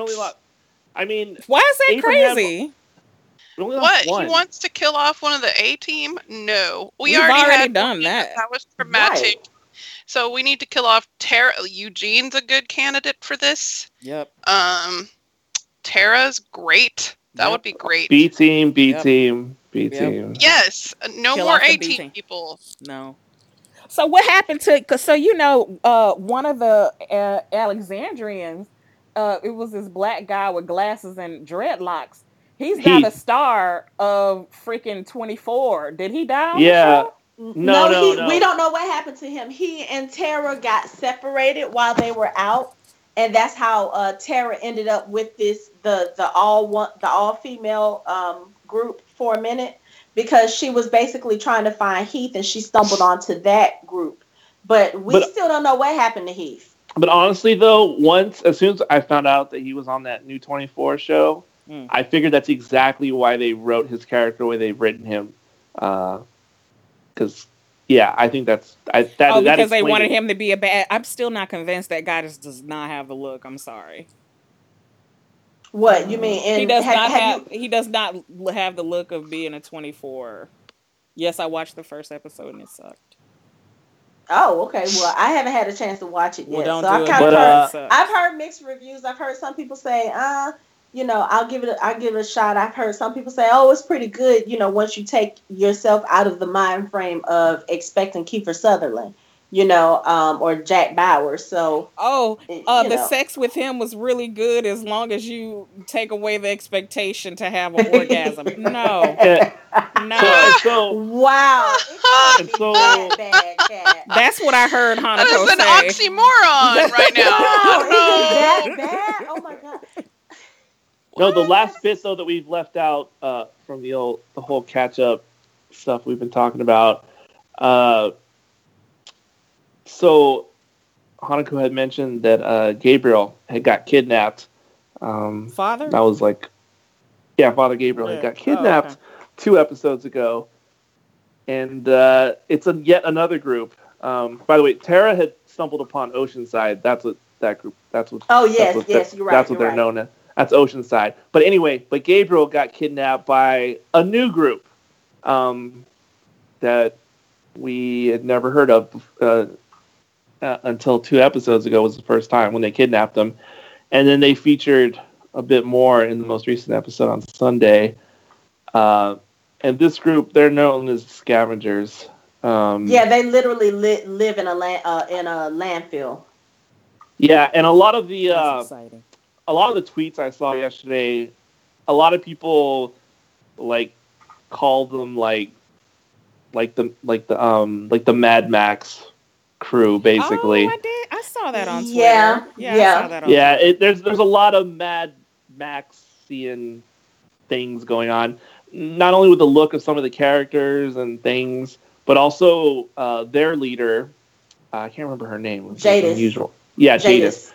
I mean, why is that crazy? What? He wants to kill off one of the A-team? No, we've already had done that. That was traumatic. Right. So we need to kill off Tara. Eugene's a good candidate for this. Yep. Tara's great. That would be great. B-team. B-team. Yes, no more A-team people. No. So what happened to? One of the Alexandrians, it was this black guy with glasses and dreadlocks. He's not a star of freaking 24. Did he die? No. We don't know what happened to him. He and Tara got separated while they were out, and that's how Tara ended up with the all female group for a minute, because she was basically trying to find Heath and she stumbled onto that group. But we still don't know what happened to Heath. But honestly, though, as soon as I found out that he was on that new 24 show, I figured that's exactly why they wrote his character the way they've written him. Because, I think because they wanted him to be a bad. I'm still not convinced that guy just does not have the look. I'm sorry. What you mean? He does not have the look of being a 24. Yes, I watched the first episode and it sucked. Oh, okay. Well, I haven't had a chance to watch it yet, so I've heard mixed reviews. I've heard some people say, I'll give it a shot. I've heard some people say, oh, it's pretty good. Once you take yourself out of the mind frame of expecting Kiefer Sutherland, or Jack Bauer. So, the sex with him was really good as long as you take away the expectation to have an orgasm. No. Wow. Bad, Cat. That's what I heard Hanako say. That is an oxymoron right now. Wow, is it that bad? Oh my god. No, the last bit though that we've left out from the whole catch up stuff we've been talking about. So Hanako had mentioned that Gabriel had got kidnapped. Father? That was Father Gabriel had got kidnapped 2 episodes ago, and it's yet another group. By the way, Tara had stumbled upon Oceanside. That's what that group. That's what. Oh yes, you're right. That's what they're known as. That's Oceanside. But anyway, Gabriel got kidnapped by a new group that we had never heard of until 2 episodes ago was the first time when they kidnapped them. And then they featured a bit more in the most recent episode on Sunday. And this group, they're known as scavengers. They literally live in a landfill. Yeah, and a lot of the tweets I saw yesterday, a lot of people called them like the Mad Max crew, basically. Oh, I did. I saw that on Twitter. Yeah. I saw that on Twitter. There's a lot of Mad Maxian things going on. Not only with the look of some of the characters and things, but also their leader. I can't remember her name. Jadis. Unusual. Yeah, Jadis.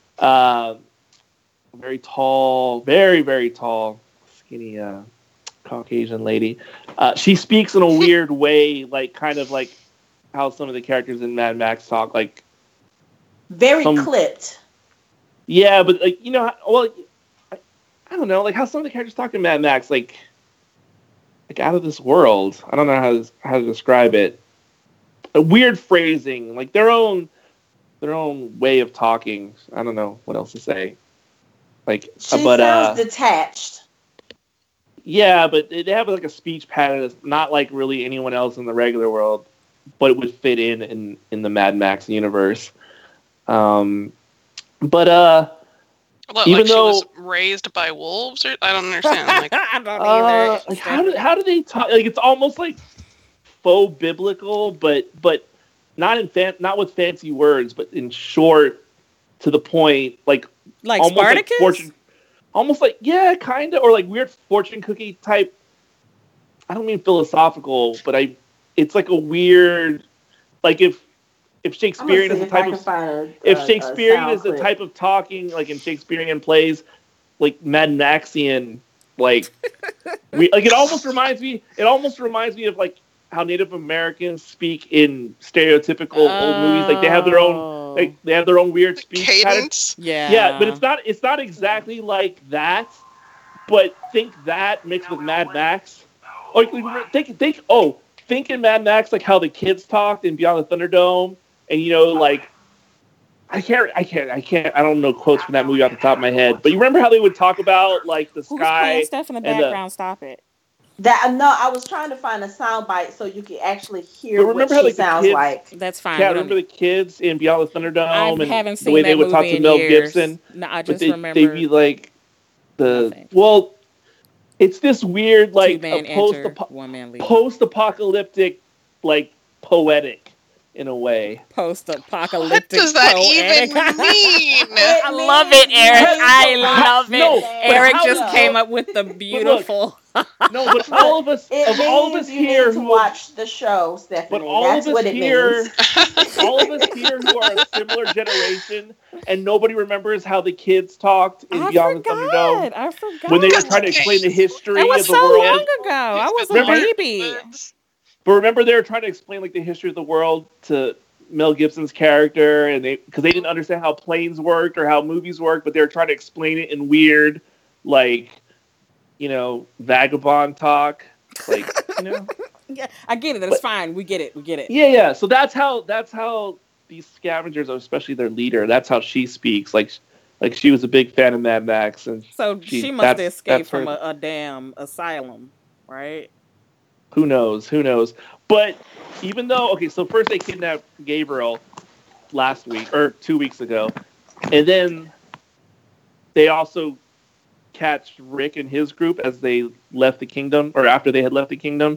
Very tall, very, very tall, skinny Caucasian lady. She speaks in a weird way, kind of like how some of the characters in Mad Max talk, very clipped. Yeah, but I don't know, how some of the characters talk in Mad Max, out of this world. I don't know how to describe it. A weird phrasing, their own way of talking. I don't know what else to say. She sounds detached. Yeah, but they have a speech pattern that's not like really anyone else in the regular world, but it would fit in the Mad Max universe. Even though she though was raised by wolves, or I don't understand. I don't either. How do they talk? It's almost like faux biblical, but not with fancy words, but in short, to the point, like almost Spartacus. Almost kind of, or weird fortune cookie type. I don't mean philosophical, but it's a weird, if Shakespearean is the type of if Shakespearean is the type of talking in Shakespearean plays, Mad Maxian, it almost reminds me of how Native Americans speak in stereotypical old movies. They have their own weird speech cadence. Yeah, but it's not exactly like that. But think that mixed with Mad Max. Think in Mad Max how the kids talked in Beyond the Thunderdome, and I don't know quotes from that movie off the top of my head. But you remember how they would talk about the sky? Who's stuff in the background? Stop it. I was trying to find a soundbite so you could actually hear what she sounds like. That's fine. Yeah, remember the kids in Beyond the Thunderdome I haven't seen the way that they would talk to Mel Gibson? No, I just remember. They'd be it's this weird one man leader. post-apocalyptic like poetic in a way. Post-apocalyptic. What does that poetic. even mean? I love it, Eric. I love it. No, but Eric how just does- came up with the beautiful. No, but all of us, It all of means us you here need to who watch the show, Stephanie. But all That's of us what it here, means. all of us here who are a similar generation, and nobody remembers how the kids talked in I Beyond the Thunderdome forgot. I forgot. when they were trying to explain the history That was of the so world. long ago. I was a Remember- baby. But remember, they were trying to explain like the history of the world to Mel Gibson's character, and because they didn't understand how planes worked or how movies worked, but they were trying to explain it in weird, like, vagabond talk, like, Yeah, I get it. That's fine. We get it. We get it. Yeah. So that's how these scavengers, especially their leader, that's how she speaks. Like she was a big fan of Mad Max, and So she must have escaped from a damn asylum, right? Who knows? But even though, so first they kidnapped Gabriel last week or 2 weeks ago, and then they also catch Rick and his group as they left the kingdom, or after they had left the kingdom.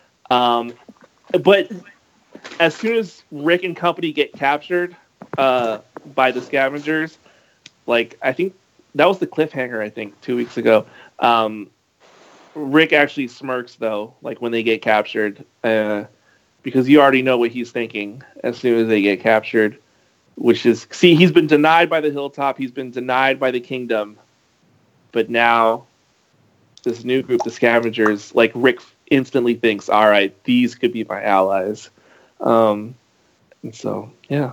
But as soon as Rick and company get captured by the scavengers, like, I think that was the cliffhanger, I think, 2 weeks ago. Rick actually smirks, though, like when they get captured, because you already know what he's thinking as soon as they get captured, which is, he's been denied by the hilltop, he's been denied by the kingdom, but now this new group, the scavengers, like, Rick instantly thinks, all right, these could be my allies. And so, yeah.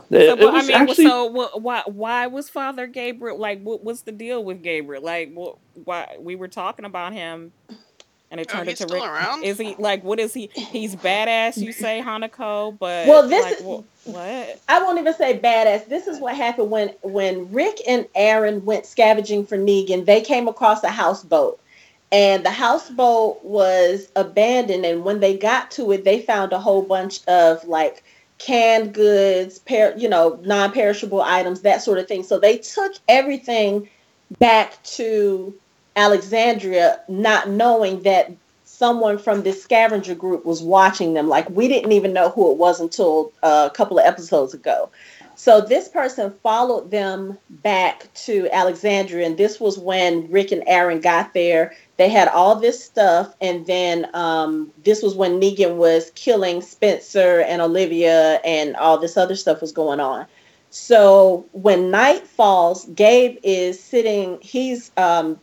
Why was Father Gabriel, like, what's the deal with Gabriel? Like, why we were talking about him, and it turned into Rick. Around? Is he, like, what is he? He's badass, you say, Hanako, but Well, this like, is what? I won't even say badass. This is what happened when Rick and Aaron went scavenging for Negan. They came across a houseboat, and the houseboat was abandoned. And when they got to it, they found a whole bunch of like canned goods, non-perishable items, that sort of thing. So they took everything back to Alexandria, not knowing that someone from this scavenger group was watching them. Like, we didn't even know who it was until a couple of episodes ago. So this person followed them back to Alexandria, and this was when Rick and Aaron got there. They had all this stuff, and then this was when Negan was killing Spencer and Olivia, and all this other stuff was going on. So when night falls, Gabe is sitting, he's on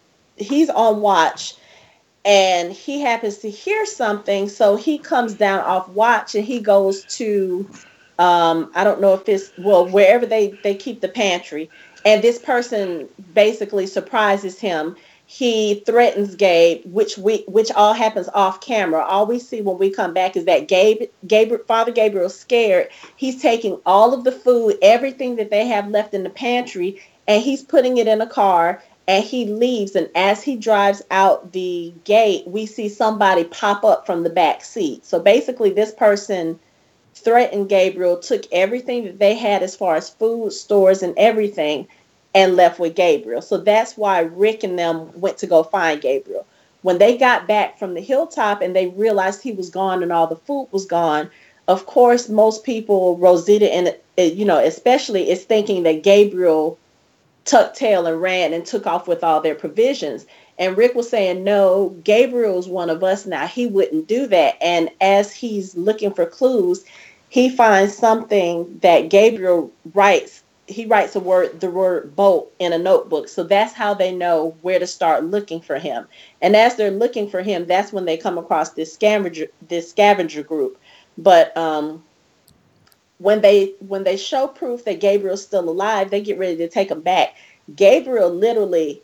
watch, and he happens to hear something. So he comes down off watch, and he goes to, I don't know if it's, wherever they keep the pantry. And this person basically surprises him. He threatens Gabe, which all happens off camera. All we see when we come back is that Father Gabriel's scared. He's taking all of the food, everything that they have left in the pantry, and he's putting it in a car, and he leaves. And as he drives out the gate, we see somebody pop up from the back seat. So basically, this person threatened Gabriel, took everything that they had as far as food, stores, and everything, and left with Gabriel. So that's why Rick and them went to go find Gabriel. When they got back from the hilltop and they realized he was gone and all the food was gone, of course, most people, Rosita and especially, is thinking that Gabriel tucked tail and ran and took off with all their provisions. And Rick was saying, no, Gabriel's one of us now. He wouldn't do that. And as he's looking for clues, he finds something that Gabriel writes. He writes the word boat in a notebook. So that's how they know where to start looking for him. And as they're looking for him, that's when they come across this scavenger group. But when they show proof that Gabriel's still alive, they get ready to take him back. Gabriel literally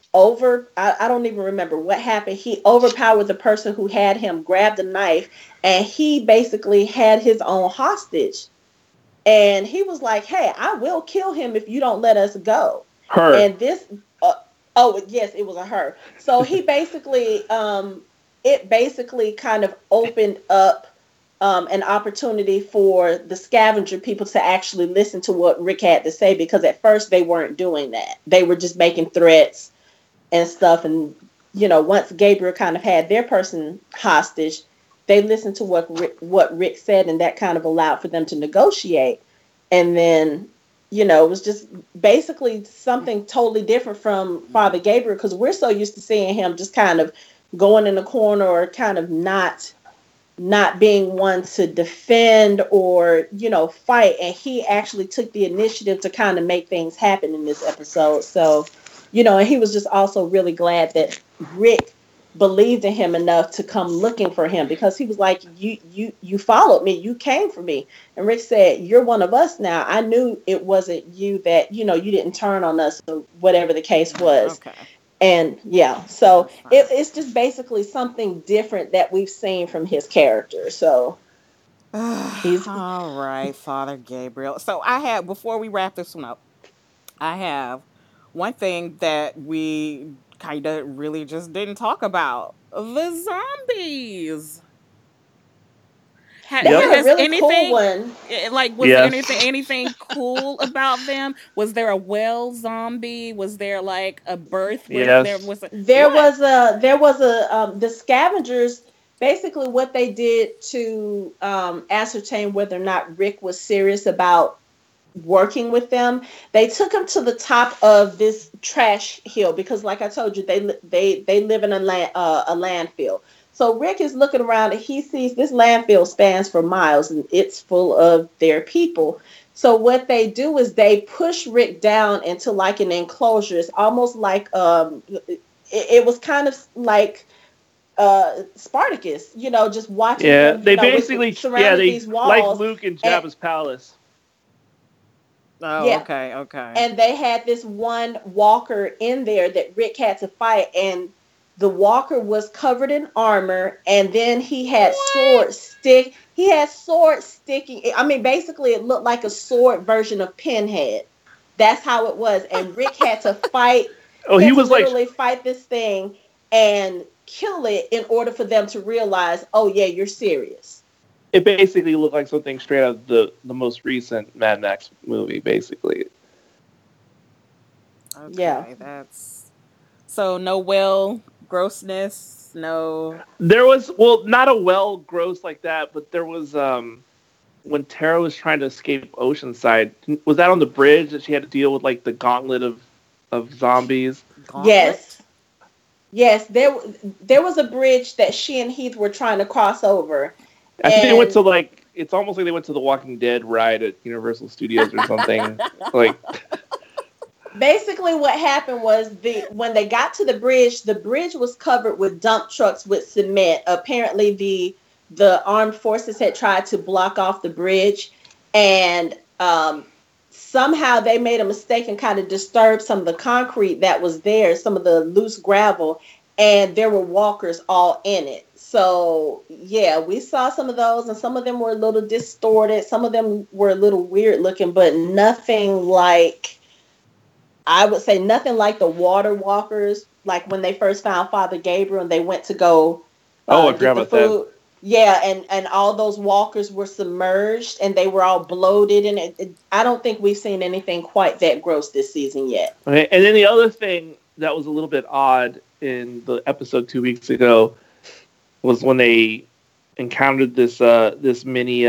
I don't even remember what happened. He overpowered the person who had him, grabbed a knife, and he basically had his own hostage. And he was like, hey, I will kill him if you don't let us go. Her. And this, yes, it was a her. So he basically, it basically kind of opened up an opportunity for the scavenger people to actually listen to what Rick had to say, because at first they weren't doing that. They were just making threats and stuff. And, once Gabriel kind of had their person hostage, they listened to what Rick said, and that kind of allowed for them to negotiate. And then, you know, it was just basically something totally different from Father Gabriel, because we're so used to seeing him just kind of going in the corner or kind of not being one to defend or, you know, fight. And he actually took the initiative to kind of make things happen in this episode. So, you know, and he was just also really glad that Rick believed in him enough to come looking for him, because he was like, you followed me, you came for me. And Rick said, you're one of us now. I knew it wasn't you, that, you know, you didn't turn on us, or whatever the case was. Okay. And yeah, so it's just basically something different that we've seen from his character. So he's all right, Father Gabriel. So before we wrap this one up, I have one thing that we kind of really just didn't talk about: the zombies. That's a really cool one. Like, was there anything cool about them? Was there a well zombie? Was there like a birth? Yes. There was the scavengers. Basically, what they did to ascertain whether or not Rick was serious about working with them, they took him to the top of this trash hill, because, like I told you, they live in a landfill. So Rick is looking around and he sees this landfill spans for miles and it's full of their people. So what they do is they push Rick down into like an enclosure. It's almost like it was kind of like Spartacus, you know, just watching. Yeah, them, they basically these walls, like Luke in Jabba's palace. Oh, yeah. Okay. And they had this one walker in there that Rick had to fight, and the walker was covered in armor, and then he had sword sticking. I mean, basically, it looked like a sword version of Pinhead. That's how it was. And Rick had to fight. He was literally fight this thing and kill it in order for them to realize, oh yeah, you're serious. It basically looked like something straight out of the most recent Mad Max movie, basically. Okay, yeah. That's so no well grossness, no. There was not a well gross like that, but there was when Tara was trying to escape Oceanside. Was that on the bridge that she had to deal with like the gauntlet of zombies? Gauntlet? Yes. There was a bridge that she and Heath were trying to cross over. I think they went to it's almost like they went to the Walking Dead ride at Universal Studios or something. Basically what happened was when they got to the bridge was covered with dump trucks with cement. Apparently the armed forces had tried to block off the bridge, and somehow they made a mistake and kind of disturbed some of the concrete that was there, some of the loose gravel, and there were walkers all in it. So yeah, we saw some of those, and some of them were a little distorted. Some of them were a little weird looking, but nothing like, I would say nothing like the water walkers, like when they first found Father Gabriel and they went to go I forgot about that. Yeah, and all those walkers were submerged and they were all bloated, and I don't think we've seen anything quite that gross this season yet. Okay, and then the other thing that was a little bit odd in the episode 2 weeks ago was when they encountered this mini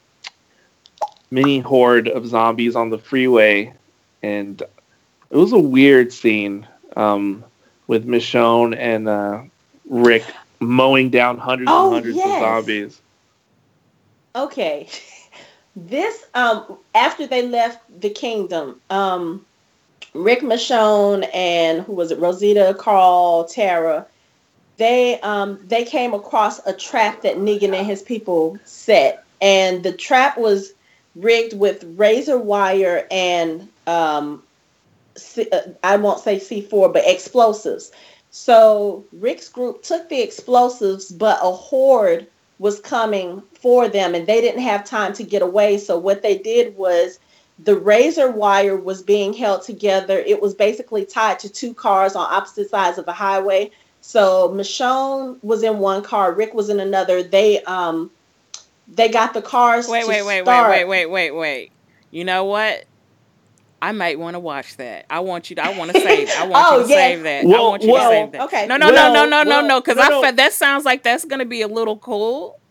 horde of zombies on the freeway, and it was a weird scene with Michonne and Rick mowing down hundreds and hundreds of zombies. Okay. This, after they left the kingdom, Rick, Michonne, and who was it? Rosita, Carl, Tara, they came across a trap that Negan and his people set. And the trap was rigged with razor wire and, I won't say C4, but explosives. So Rick's group took the explosives, but a horde was coming for them and they didn't have time to get away. So what they did was the razor wire was being held together. It was basically tied to two cars on opposite sides of the highway. So Michonne was in one car, Rick was in another. They got the cars. Wait. You know what? I might want to watch that. I want to save that. I want you to save that. Okay. No. Because that sounds like that's going to be a little cool.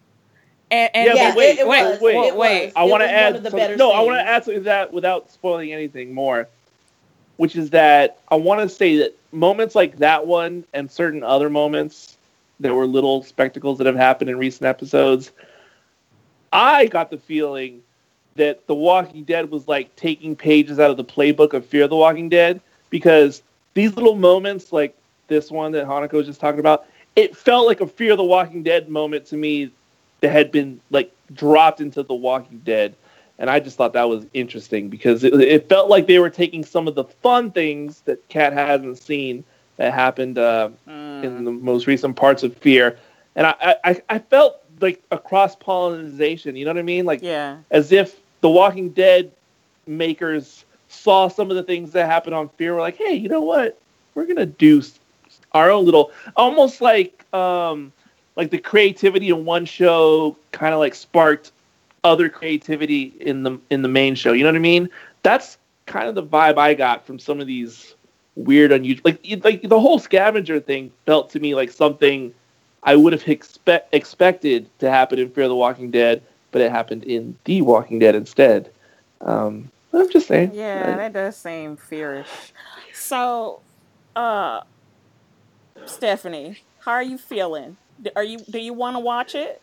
And Yeah, Yeah, but wait, it wait, was. wait. It was. I want It to was one add of the some- better no, I want to scenes. add something to that without spoiling anything more, which is that I want to say that moments like that one and certain other moments that were little spectacles that have happened in recent episodes, I got the feeling that The Walking Dead was like taking pages out of the playbook of Fear the Walking Dead, because these little moments like this one that Hanako was just talking about, it felt like a Fear the Walking Dead moment to me that had been like dropped into The Walking Dead. And I just thought that was interesting because it felt like they were taking some of the fun things that Kat hasn't seen that happened in the most recent parts of Fear. And I felt like a cross-pollination, you know what I mean? Like, Yeah. as if the Walking Dead makers saw some of the things that happened on Fear, were like, hey, you know what? We're going to do our own little, almost like the creativity in one show kind of like sparked other creativity in the main show. You know what I mean? That's kind of the vibe I got from some of these weird, unusual, like the whole scavenger thing felt to me like something I would have expected to happen in Fear the Walking Dead, but it happened in The Walking Dead instead. I'm just saying. Yeah, that does seem fearish. So, Stephanie, how are you feeling? Do you want to watch it?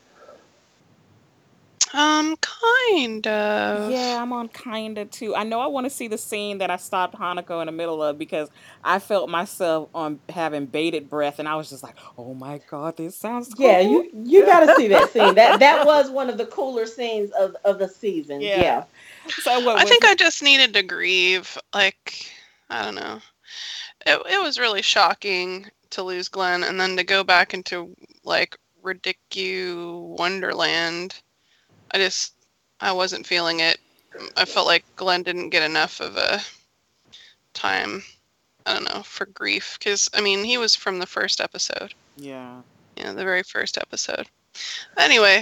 Kind of. Yeah, I'm on kinda too. I know I want to see the scene that I stopped Hanako in the middle of because I felt myself on having bated breath, and I was just like, "Oh my god, this sounds Yeah, cool." you got to see that scene. That was one of the cooler scenes of the season. Yeah. So what I was think it? I just needed to grieve. Like, I don't know. It was really shocking to lose Glenn and then to go back into like Ridicu Wonderland. I wasn't feeling it. I felt like Glenn didn't get enough of a time, I don't know, for grief. Because, I mean, he was from the first episode. Yeah. Yeah, the very first episode. Anyway,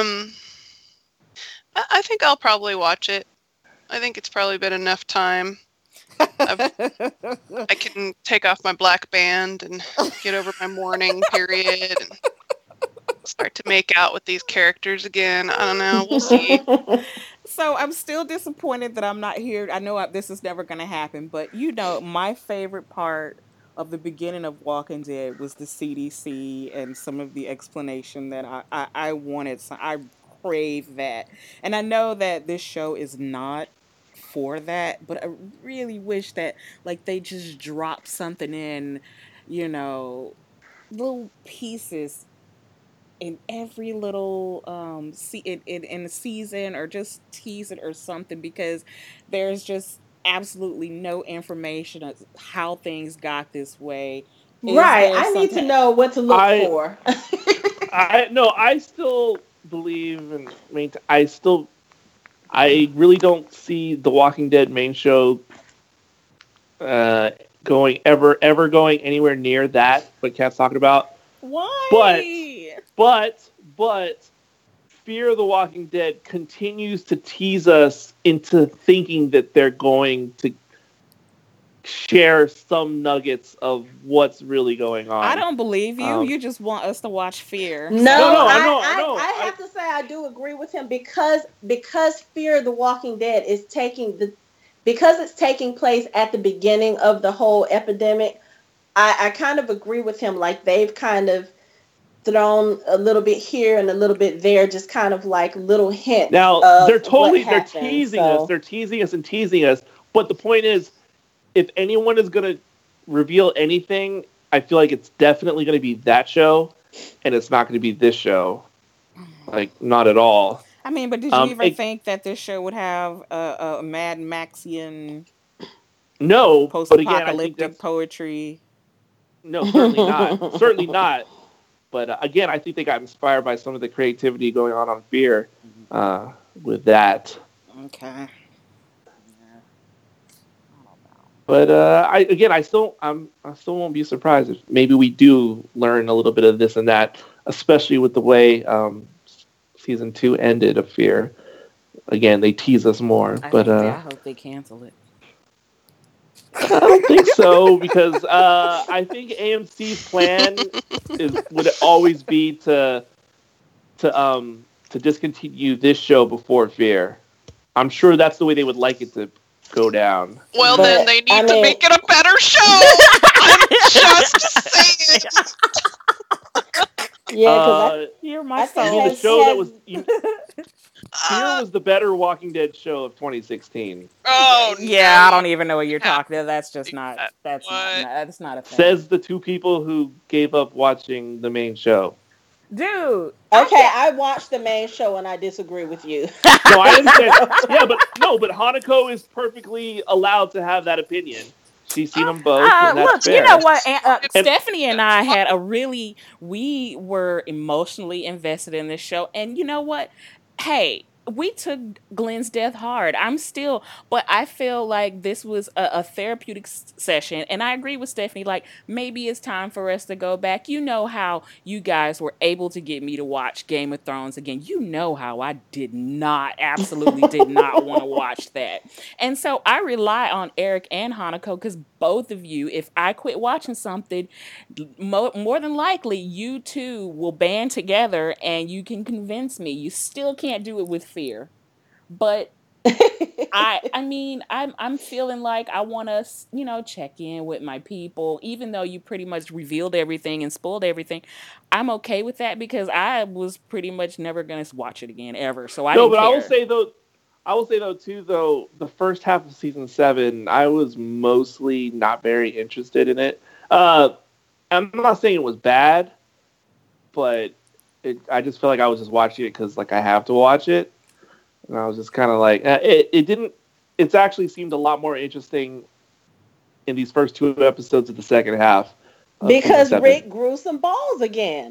I think I'll probably watch it. I think it's probably been enough time. I can take off my black band and get over my mourning period and start to make out with these characters again. I don't know. We'll see. So I'm still disappointed that I'm not here. I know this is never going to happen, but my favorite part of the beginning of Walking Dead was the CDC and some of the explanation that I wanted. So I crave that. And I know that this show is not for that, but I really wish that like they just drop something in, you know, little pieces in every little in the season, or just tease it or something, because there's just absolutely no information of how things got this way. Is Right. there I need to something? know what to look I for. I still believe, and I really don't see the Walking Dead main show going anywhere near that what Kat's talking about. Why? But Fear the Walking Dead continues to tease us into thinking that they're going to share some nuggets of what's really going on. I don't believe you. You just want us to watch Fear. No, I know. I have to say I do agree with him because Fear the Walking Dead is because it's taking place at the beginning of the whole epidemic. I kind of agree with him. Like, they've kind of thrown a little bit here and a little bit there, just kind of like little hints. Now they're teasing us. So. They're teasing us and teasing us. But the point is, if anyone is going to reveal anything, I feel like it's definitely going to be that show, and it's not going to be this show. Like, not at all. I mean, but did you ever think that this show would have a Mad Maxian no post-apocalyptic poetry? No, certainly not. Certainly not. But again, I think they got inspired by some of the creativity going on Fear with that. Okay. But I still won't be surprised if maybe we do learn a little bit of this and that, especially with the way season 2 ended of Fear. Again, they tease us more. I hope they cancel it. I don't think so, because I think AMC's plan would always be to to discontinue this show before Fear. I'm sure that's the way they would like it to go down. Well, But, then they need to make it a better show. I'm just saying. Yeah, because You're I my think You mean soul. the show that was Uh, Fear was the better Walking Dead show of 2016. oh, Yeah, I no. don't even know what you're Yeah. talking. That's just not. That's What? not. That's not a thing. Says the two people who gave up watching the main show. Dude. okay, I watched the main show and I disagree with you. No, I understand. Yeah, but Hanako is perfectly allowed to have that opinion. She's seen them both, and that's Look, fair. you know what? And- Stephanie and I had we were emotionally invested in this show. And you know what? Hey, we took Glenn's death hard. But I feel like this was a therapeutic session. And I agree with Stephanie. Like, maybe it's time for us to go back. You know how you guys were able to get me to watch Game of Thrones again. You know how I absolutely did not want to watch that. And so I rely on Eric and Hanako because both of you, if I quit watching something, more than likely you two will band together and you can convince me. You still can't do it with Fear, but I mean I'm feeling like I want to check in with my people, even though you pretty much revealed everything and spoiled everything. I'm okay with that because I was pretty much never gonna watch it again ever. So I didn't care. I will say though too, the first half of season 7, I was mostly not very interested in it. I'm not saying it was bad, but I just feel like I was just watching it because like I have to watch it, and I was just kind of like it didn't. It's actually seemed a lot more interesting in these first 2 episodes of the second half. Because Rick grew some balls again.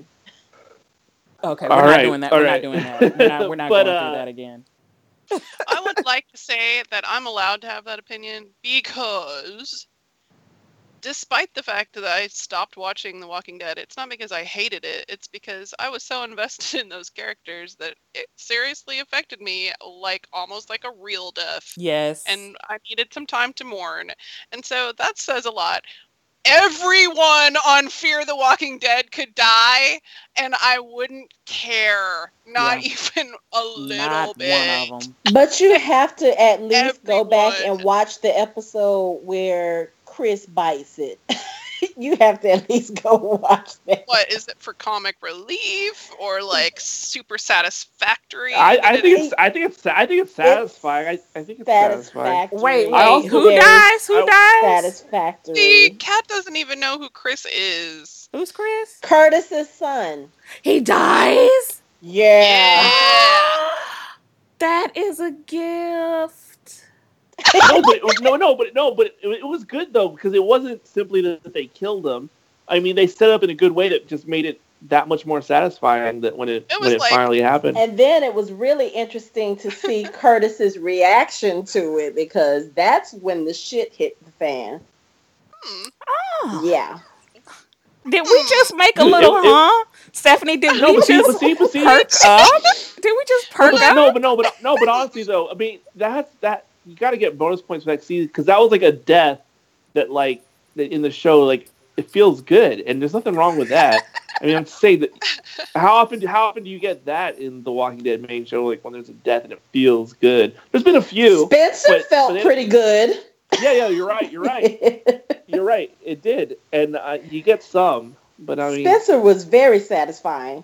Okay, All we're not right, doing that. all We're right. not doing that. We're not But, going through that again. I would like to say that I'm allowed to have that opinion because despite the fact that I stopped watching The Walking Dead, it's not because I hated it. It's because I was so invested in those characters that it seriously affected me almost like a real death. Yes. And I needed some time to mourn. And so that says a lot. Everyone on Fear the Walking Dead could die, and I wouldn't care. Not even a little not bit. one of them. But you have to at least go back and Everyone. watch the episode where Chris bites it. You have to at least go watch that. What is it for comic relief or super satisfactory? I think it's satisfying. I think it's satisfying. Satisfactory. Wait, who Very dies? Who dies? Satisfactory. See, Kat doesn't even know who Chris is. Who's Chris? Curtis's son. He dies? Yeah. That is a gift. But it was good though because it wasn't simply that they killed him. I mean, they set up in a good way that just made it that much more satisfying that when it finally happened. And then it was really interesting to see Curtis's reaction to it because that's when the shit hit the fan. Oh. Yeah. Did we just make a little Stephanie, did we just perk up? Did we just perk up? But honestly though, I mean that you got to get bonus points for that season because that was like a death that in the show it feels good and there's nothing wrong with that. I mean, I'm saying that how often do you get that in the Walking Dead main show when there's a death and it feels good? There's been a few. Spencer felt pretty good. Yeah, you're right. You're right. It did, and you get some, but I mean, Spencer was very satisfying.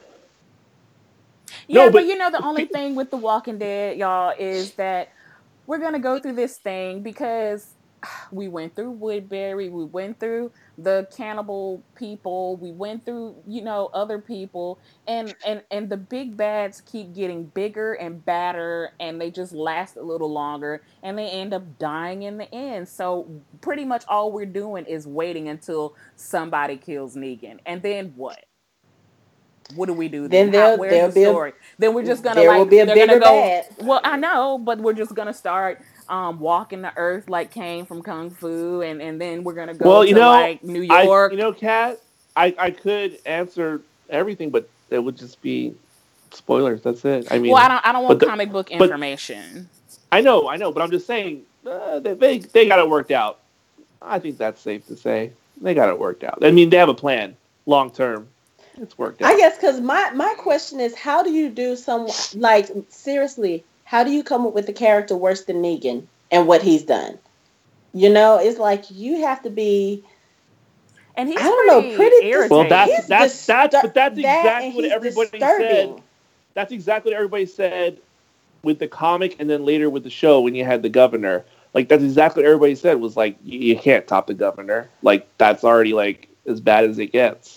Yeah, but the only thing with The Walking Dead, y'all, is that we're going to go through this thing because we went through Woodbury, we went through the cannibal people, we went through, other people, and the big bads keep getting bigger and badder, and they just last a little longer, and they end up dying in the end. So pretty much all we're doing is waiting until somebody kills Negan. And then what? What do we do then? Where's the story? Then we're just gonna will be a bigger bad. Well, I know, but we're just gonna start walking the earth like Kane from Kung Fu, and then we're gonna go to New York. Kat, I could answer everything, but it would just be spoilers. That's it. I mean, well, I don't want comic book information. I know, but I'm just saying they got it worked out. I think that's safe to say they got it worked out. I mean, they have a plan long term. It's worked out. I guess because my question is, how do you do seriously, how do you come up with a character worse than Negan and what he's done? You know, it's like you have to be. And he's pretty irritating. Well, that's exactly and what he's everybody disturbing. said. That's exactly what everybody said with the comic, and then later with the show when you had the governor. Like that's exactly what everybody said was like you can't top the governor. Like that's already like as bad as it gets.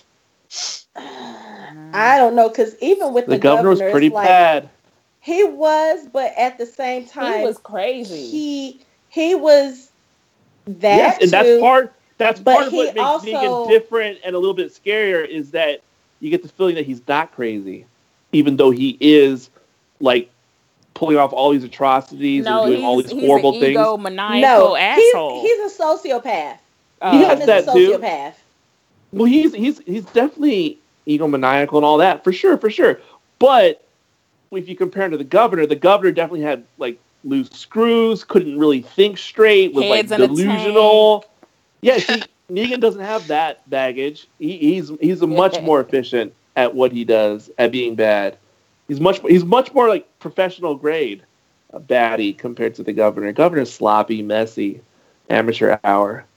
I don't know, because even with the governor was pretty bad. He was, but at the same time, he was crazy. He was that. Yes, and that's part. That's but part of what makes Negan different and a little bit scarier is that you get the feeling that he's not crazy, even though he is like pulling off all these atrocities and doing all these horrible things. Egomaniacal asshole. He's a sociopath. He has that too. Sociopath. Well, he's definitely egomaniacal and all that for sure. But if you compare him to the governor definitely had like loose screws, couldn't really think straight, was Heads like delusional. Yeah, see, Negan doesn't have that baggage. He's a much more efficient at what he does at being bad. He's much more like professional grade baddie compared to the governor. Governor's sloppy, messy, amateur hour.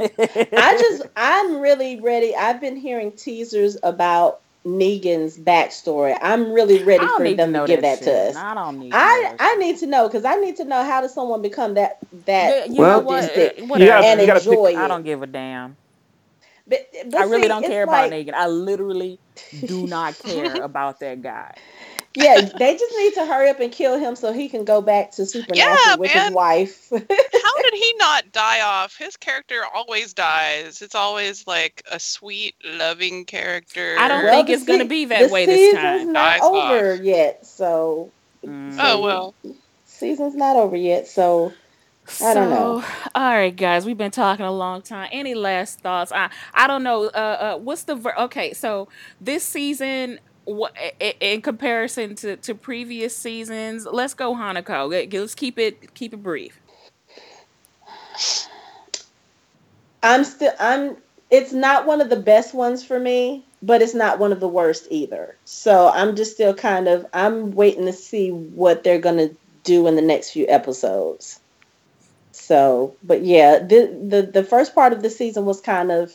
I'm really ready. I've been hearing teasers about Negan's backstory. I'm really ready for them to give that to us. I need to know, because I need to know, how does someone become that sadistic and enjoy it? I don't give a damn. But I really don't care about Negan. I literally do not care about that guy. Yeah, they just need to hurry up and kill him so he can go back to Supernatural with his wife. How did he not die off? His character always dies. It's always like a sweet, loving character. I don't think it's going to be that way this time. The season's not over yet, so... Oh, well. Season's not over yet, so... I don't know. All right, guys, we've been talking a long time. Any last thoughts? I don't know. What's the... Okay, so this season... in comparison to previous seasons, let's go Hanako. Let's keep it brief. It's not one of the best ones for me, but it's not one of the worst either. So I'm just still I'm waiting to see what they're gonna do in the next few episodes. So, but yeah, the first part of the season was kind of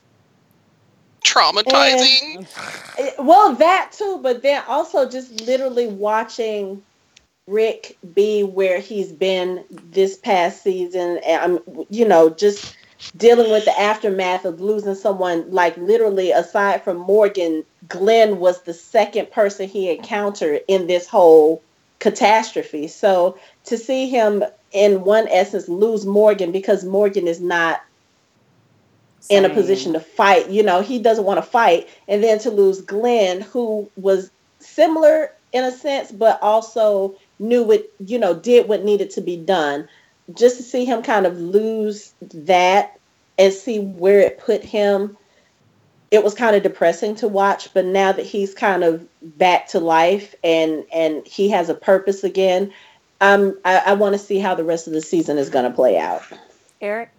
traumatizing. Well, that too, but then also just literally watching Rick be where he's been this past season, and I'm, just dealing with the aftermath of losing someone. Like literally, aside from Morgan, Glenn was the second person he encountered in this whole catastrophe. So to see him, in one essence, lose Morgan because Morgan is not in a position to fight, he doesn't want to fight, and then to lose Glenn, who was similar in a sense, but also knew it, did what needed to be done. Just to see him kind of lose that and see where it put him, it was kind of depressing to watch. But now that he's kind of back to life and he has a purpose again, I want to see how the rest of the season is going to play out. Eric?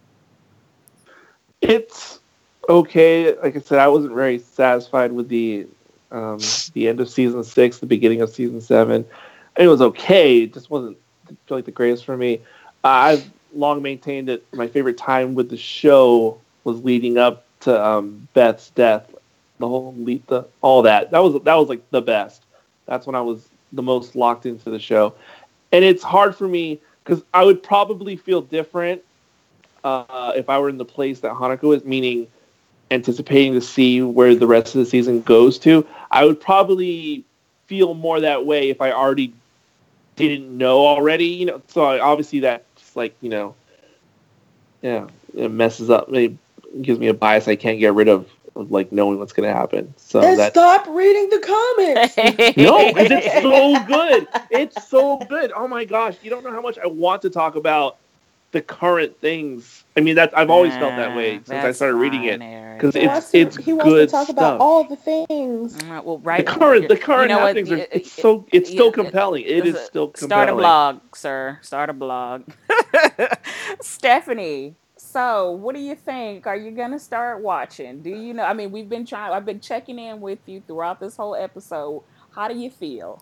It's okay. Like I said, I wasn't very satisfied with the end of season 6, the beginning of season 7. It was okay. It just wasn't like the greatest for me. I've long maintained that my favorite time with the show was leading up to Beth's death. All that. That was like the best. That's when I was the most locked into the show. And it's hard for me because I would probably feel different if I were in the place that Hanako is, meaning anticipating to see where the rest of the season goes to. I would probably feel more that way if I already didn't know already, So obviously that's like, it messes up. It gives me a bias I can't get rid of like knowing what's going to happen. So stop reading the comics. No, because it's so good. It's so good. Oh my gosh, you don't know how much I want to talk about the current things. I mean, I've always felt that way since I started reading it, because it's he good wants to talk stuff. about all the things. Well, right. The current happenings are. It's still compelling. It is still compelling. Start a blog, sir. Start a blog. Stephanie, So, what do you think? Are you gonna start watching? Do you know? I mean, I've been checking in with you throughout this whole episode. How do you feel?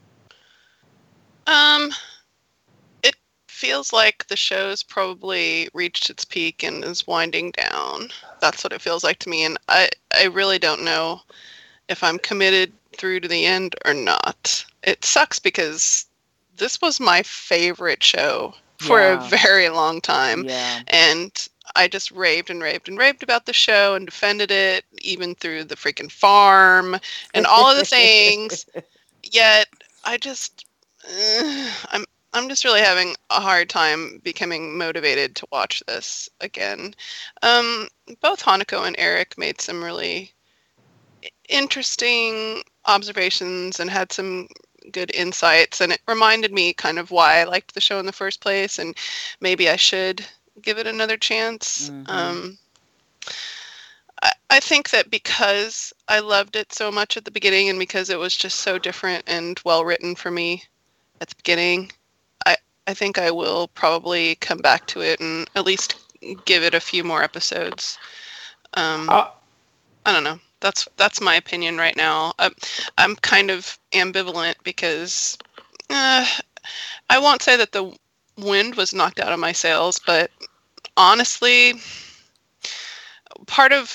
It feels like the show's probably reached its peak and is winding down. That's what it feels like to me, and I really don't know if I'm committed through to the end or not. It sucks because this was my favorite show for a very long time. Yeah. And I just raved and raved and raved about the show and defended it even through the freaking farm and all of the things. Yet I just I'm just really having a hard time becoming motivated to watch this again. Both Hanako and Eric made some really interesting observations and had some good insights, and it reminded me kind of why I liked the show in the first place, and maybe I should give it another chance. I think that because I loved it so much at the beginning and because it was just so different and well written for me at the beginning, I think I will probably come back to it and at least give it a few more episodes. I don't know. That's my opinion right now. I'm kind of ambivalent because I won't say that the wind was knocked out of my sails, but honestly, part of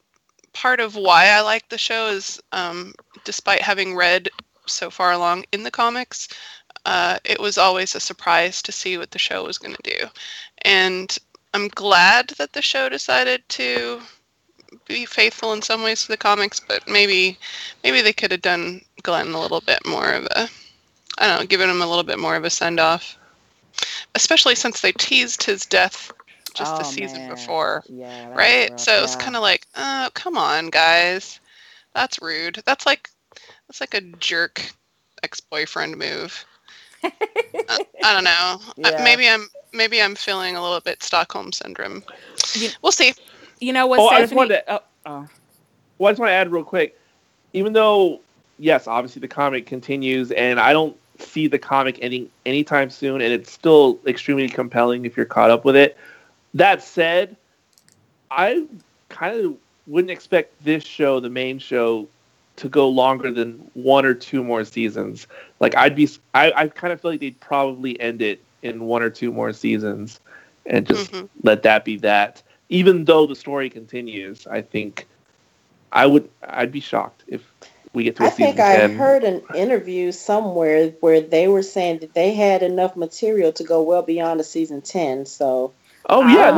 why I like the show is, despite having read so far along in the comics, it was always a surprise to see what the show was going to do, and I'm glad that the show decided to be faithful in some ways to the comics, but maybe they could have done Glenn a little bit more of a, I don't know, given him a little bit more of a send-off, especially since they teased his death just the season before, right? So it was kind of like, oh, come on, guys, that's rude. That's like a jerk ex-boyfriend move. I don't know. Maybe I'm feeling a little bit Stockholm syndrome. We'll see. You know what? I just want to add real quick. Even though, yes, obviously the comic continues, and I don't see the comic ending anytime soon, and it's still extremely compelling if you're caught up with it. That said, I kind of wouldn't expect this show, the main show, to go longer than 1 or 2 more seasons. Like I kind of feel like they'd probably end it in 1 or 2 more seasons and just let that be that. Even though the story continues, I think I'd be shocked if we get to a season 10. I think I heard an interview somewhere where they were saying that they had enough material to go well beyond the season 10. So. Oh yeah,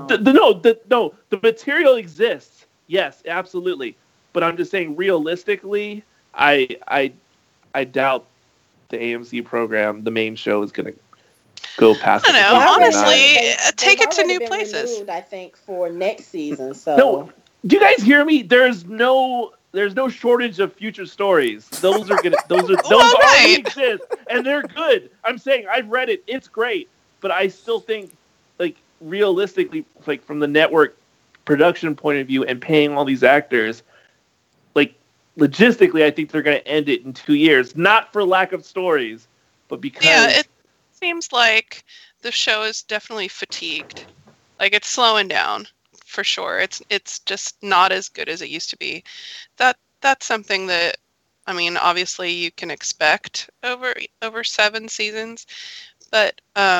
the material exists. Yes, absolutely. But I'm just saying, realistically, I doubt the AMC program, the main show, is going to go past. I don't know. Honestly, take it to new places. Renewed, I think, for next season. So no, do you guys hear me? There's no shortage of future stories. Those already exist, and they're good. I'm saying I've read it. It's great, but I still think, like, realistically, like from the network production point of view and paying all these actors, like logistically, I think they're going to end it in 2 years. Not for lack of stories, but because it seems like the show is definitely fatigued. Like it's slowing down for sure. It's just not as good as it used to be. That's something that, I mean, obviously you can expect over 7 seasons, but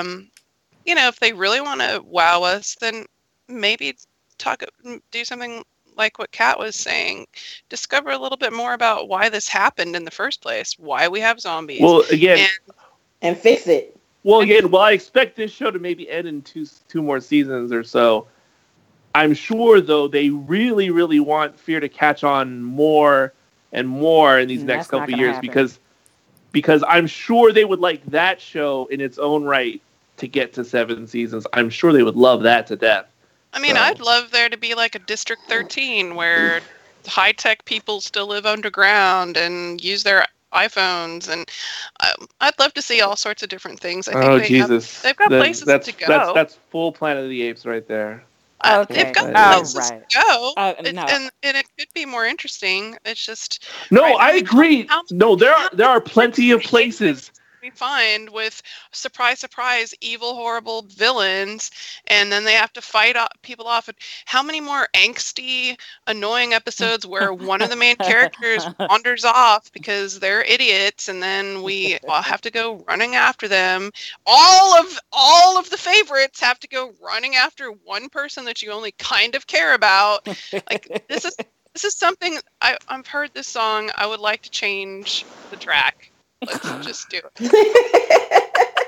if they really want to wow us, then maybe do something like what Kat was saying. Discover a little bit more about why this happened in the first place, why we have zombies. Well, again, and fix it. Well, again, I expect this show to maybe end in two more seasons or so. I'm sure, though, they really, really want Fear to catch on more and more in these next couple of years because I'm sure they would like that show in its own right to get to 7 seasons. I'm sure they would love that to death. I mean, I'd love there to be like a District 13 where high-tech people still live underground and use their iPhones, and I'd love to see all sorts of different things. I think they've got places to go. That's full Planet of the Apes right there. They've got places to go, and it could be more interesting. It's just I agree. No, there are plenty of places. find with, surprise, surprise, evil, horrible villains, and then they have to fight people off. And how many more angsty, annoying episodes where one of the main characters wanders off because they're idiots, and then we all have to go running after them. All of the favorites have to go running after one person that you only kind of care about. Like, this is something I've heard this song. I would like to change the track. Let's just do it.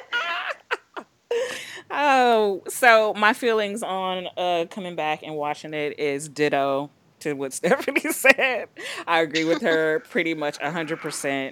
Oh, so my feelings on coming back and watching it is ditto to what Stephanie said. I agree with her pretty much 100%.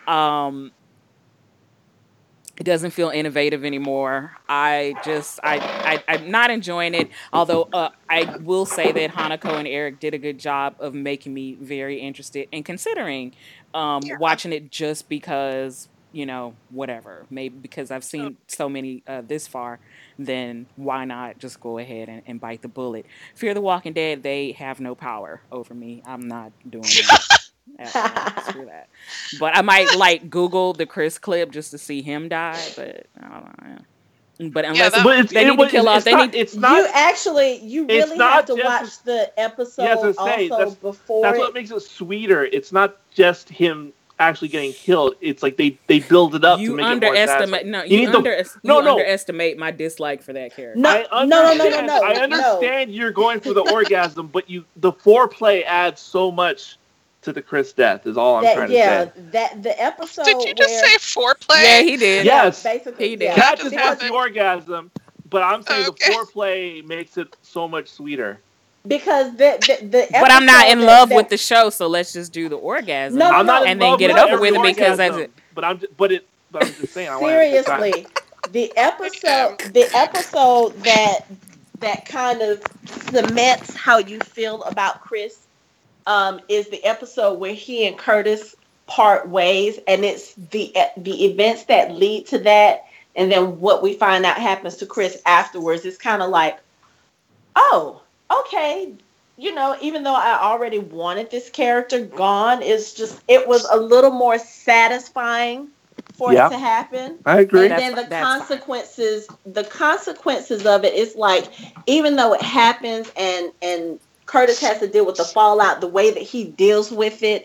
It doesn't feel innovative anymore. I'm not enjoying it. Although I will say that Hanako and Eric did a good job of making me very interested in considering watching it, just because, whatever. Maybe because I've seen so many this far, then why not just go ahead and bite the bullet? Fear the Walking Dead, they have no power over me. I'm not doing that. Screw that. But I might Google the Chris clip just to see him die. But I don't know. But unless they need to kill off, it's not. You really have to watch the episode also before. That's what makes it sweeter. It's not just him actually getting killed. It's like they build it up to make it more satisfying. You underestimate my dislike for that character. No. I understand you're going for the orgasm, but the foreplay adds so much to the Chris death is all I'm trying to say. Yeah, the episode. Did you just say foreplay? Yeah, he did. Yes, basically. He did. Cat just wants the orgasm, but I'm saying the foreplay makes it so much sweeter. Because the but I'm not in love with the show, so let's just do the orgasm. I'm not in love get it over with because that's it. But I'm just saying. Seriously, the episode that kind of cements how you feel about Chris is the episode where he and Curtis part ways, and it's the events that lead to that, and then what we find out happens to Chris afterwards. It's kind of like, oh, okay, even though I already wanted this character gone, it was a little more satisfying for it to happen. I agree. And then the consequences of it is like, even though it happens and Curtis has to deal with the fallout, the way that he deals with it,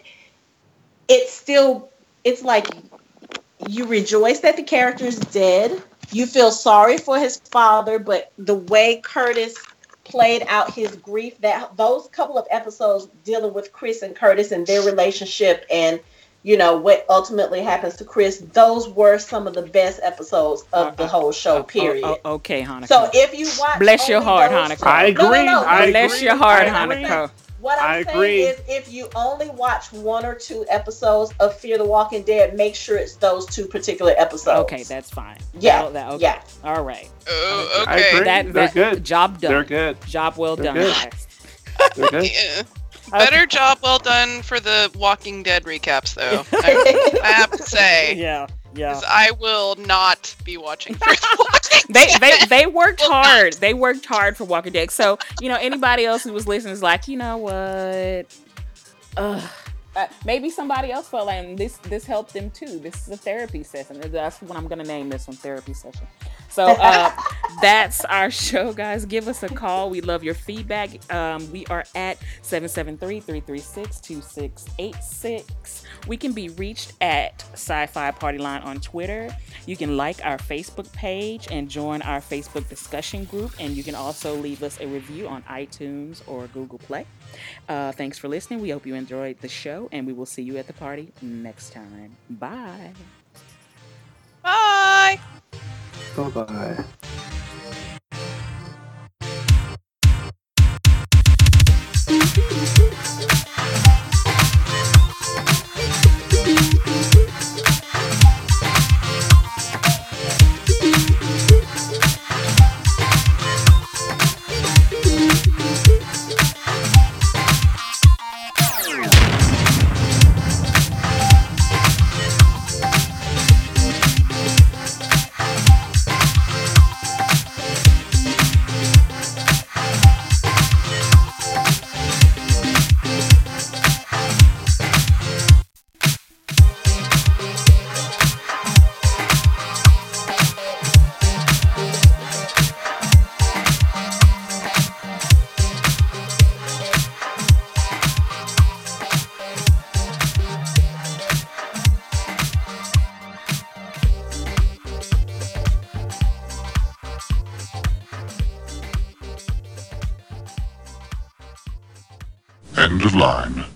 it's like you rejoice that the character is dead. You feel sorry for his father, but the way Curtis played out his grief, those couple of episodes dealing with Chris and Curtis and their relationship and what ultimately happens to Chris, those were some of the best episodes of the whole show, period. Okay, Hanako. So if you watch, bless your heart, Hanako. I agree. No. Bless your heart, Hanako. What I'm saying is, if you only watch one or two episodes of Fear the Walking Dead, make sure it's those two particular episodes. Okay, that's fine. Yeah. Okay. Yeah. All right. Oh, okay. I agree. They're good. Job done. They're good. Job well done, good. guys. They're good. Yeah. Better job well done for the Walking Dead recaps, though. I have to say. Yeah. I will not be watching Fear the Walking Dead. They worked hard. They worked hard for Walking Dead. So, anybody else who was listening is like, you know what? Maybe somebody else felt like this helped them too. This is a therapy session. That's what I'm going to name this one, therapy session. So that's our show, guys. Give us a call. We love your feedback. We are at 773-336-2686. We can be reached at Sci-Fi Party Line on Twitter. You can like our Facebook page and join our Facebook discussion group. And you can also leave us a review on iTunes or Google Play. Thanks for listening. We hope you enjoyed the show, and we will see you at the party next time. Bye. Bye. Bye-bye. End of line.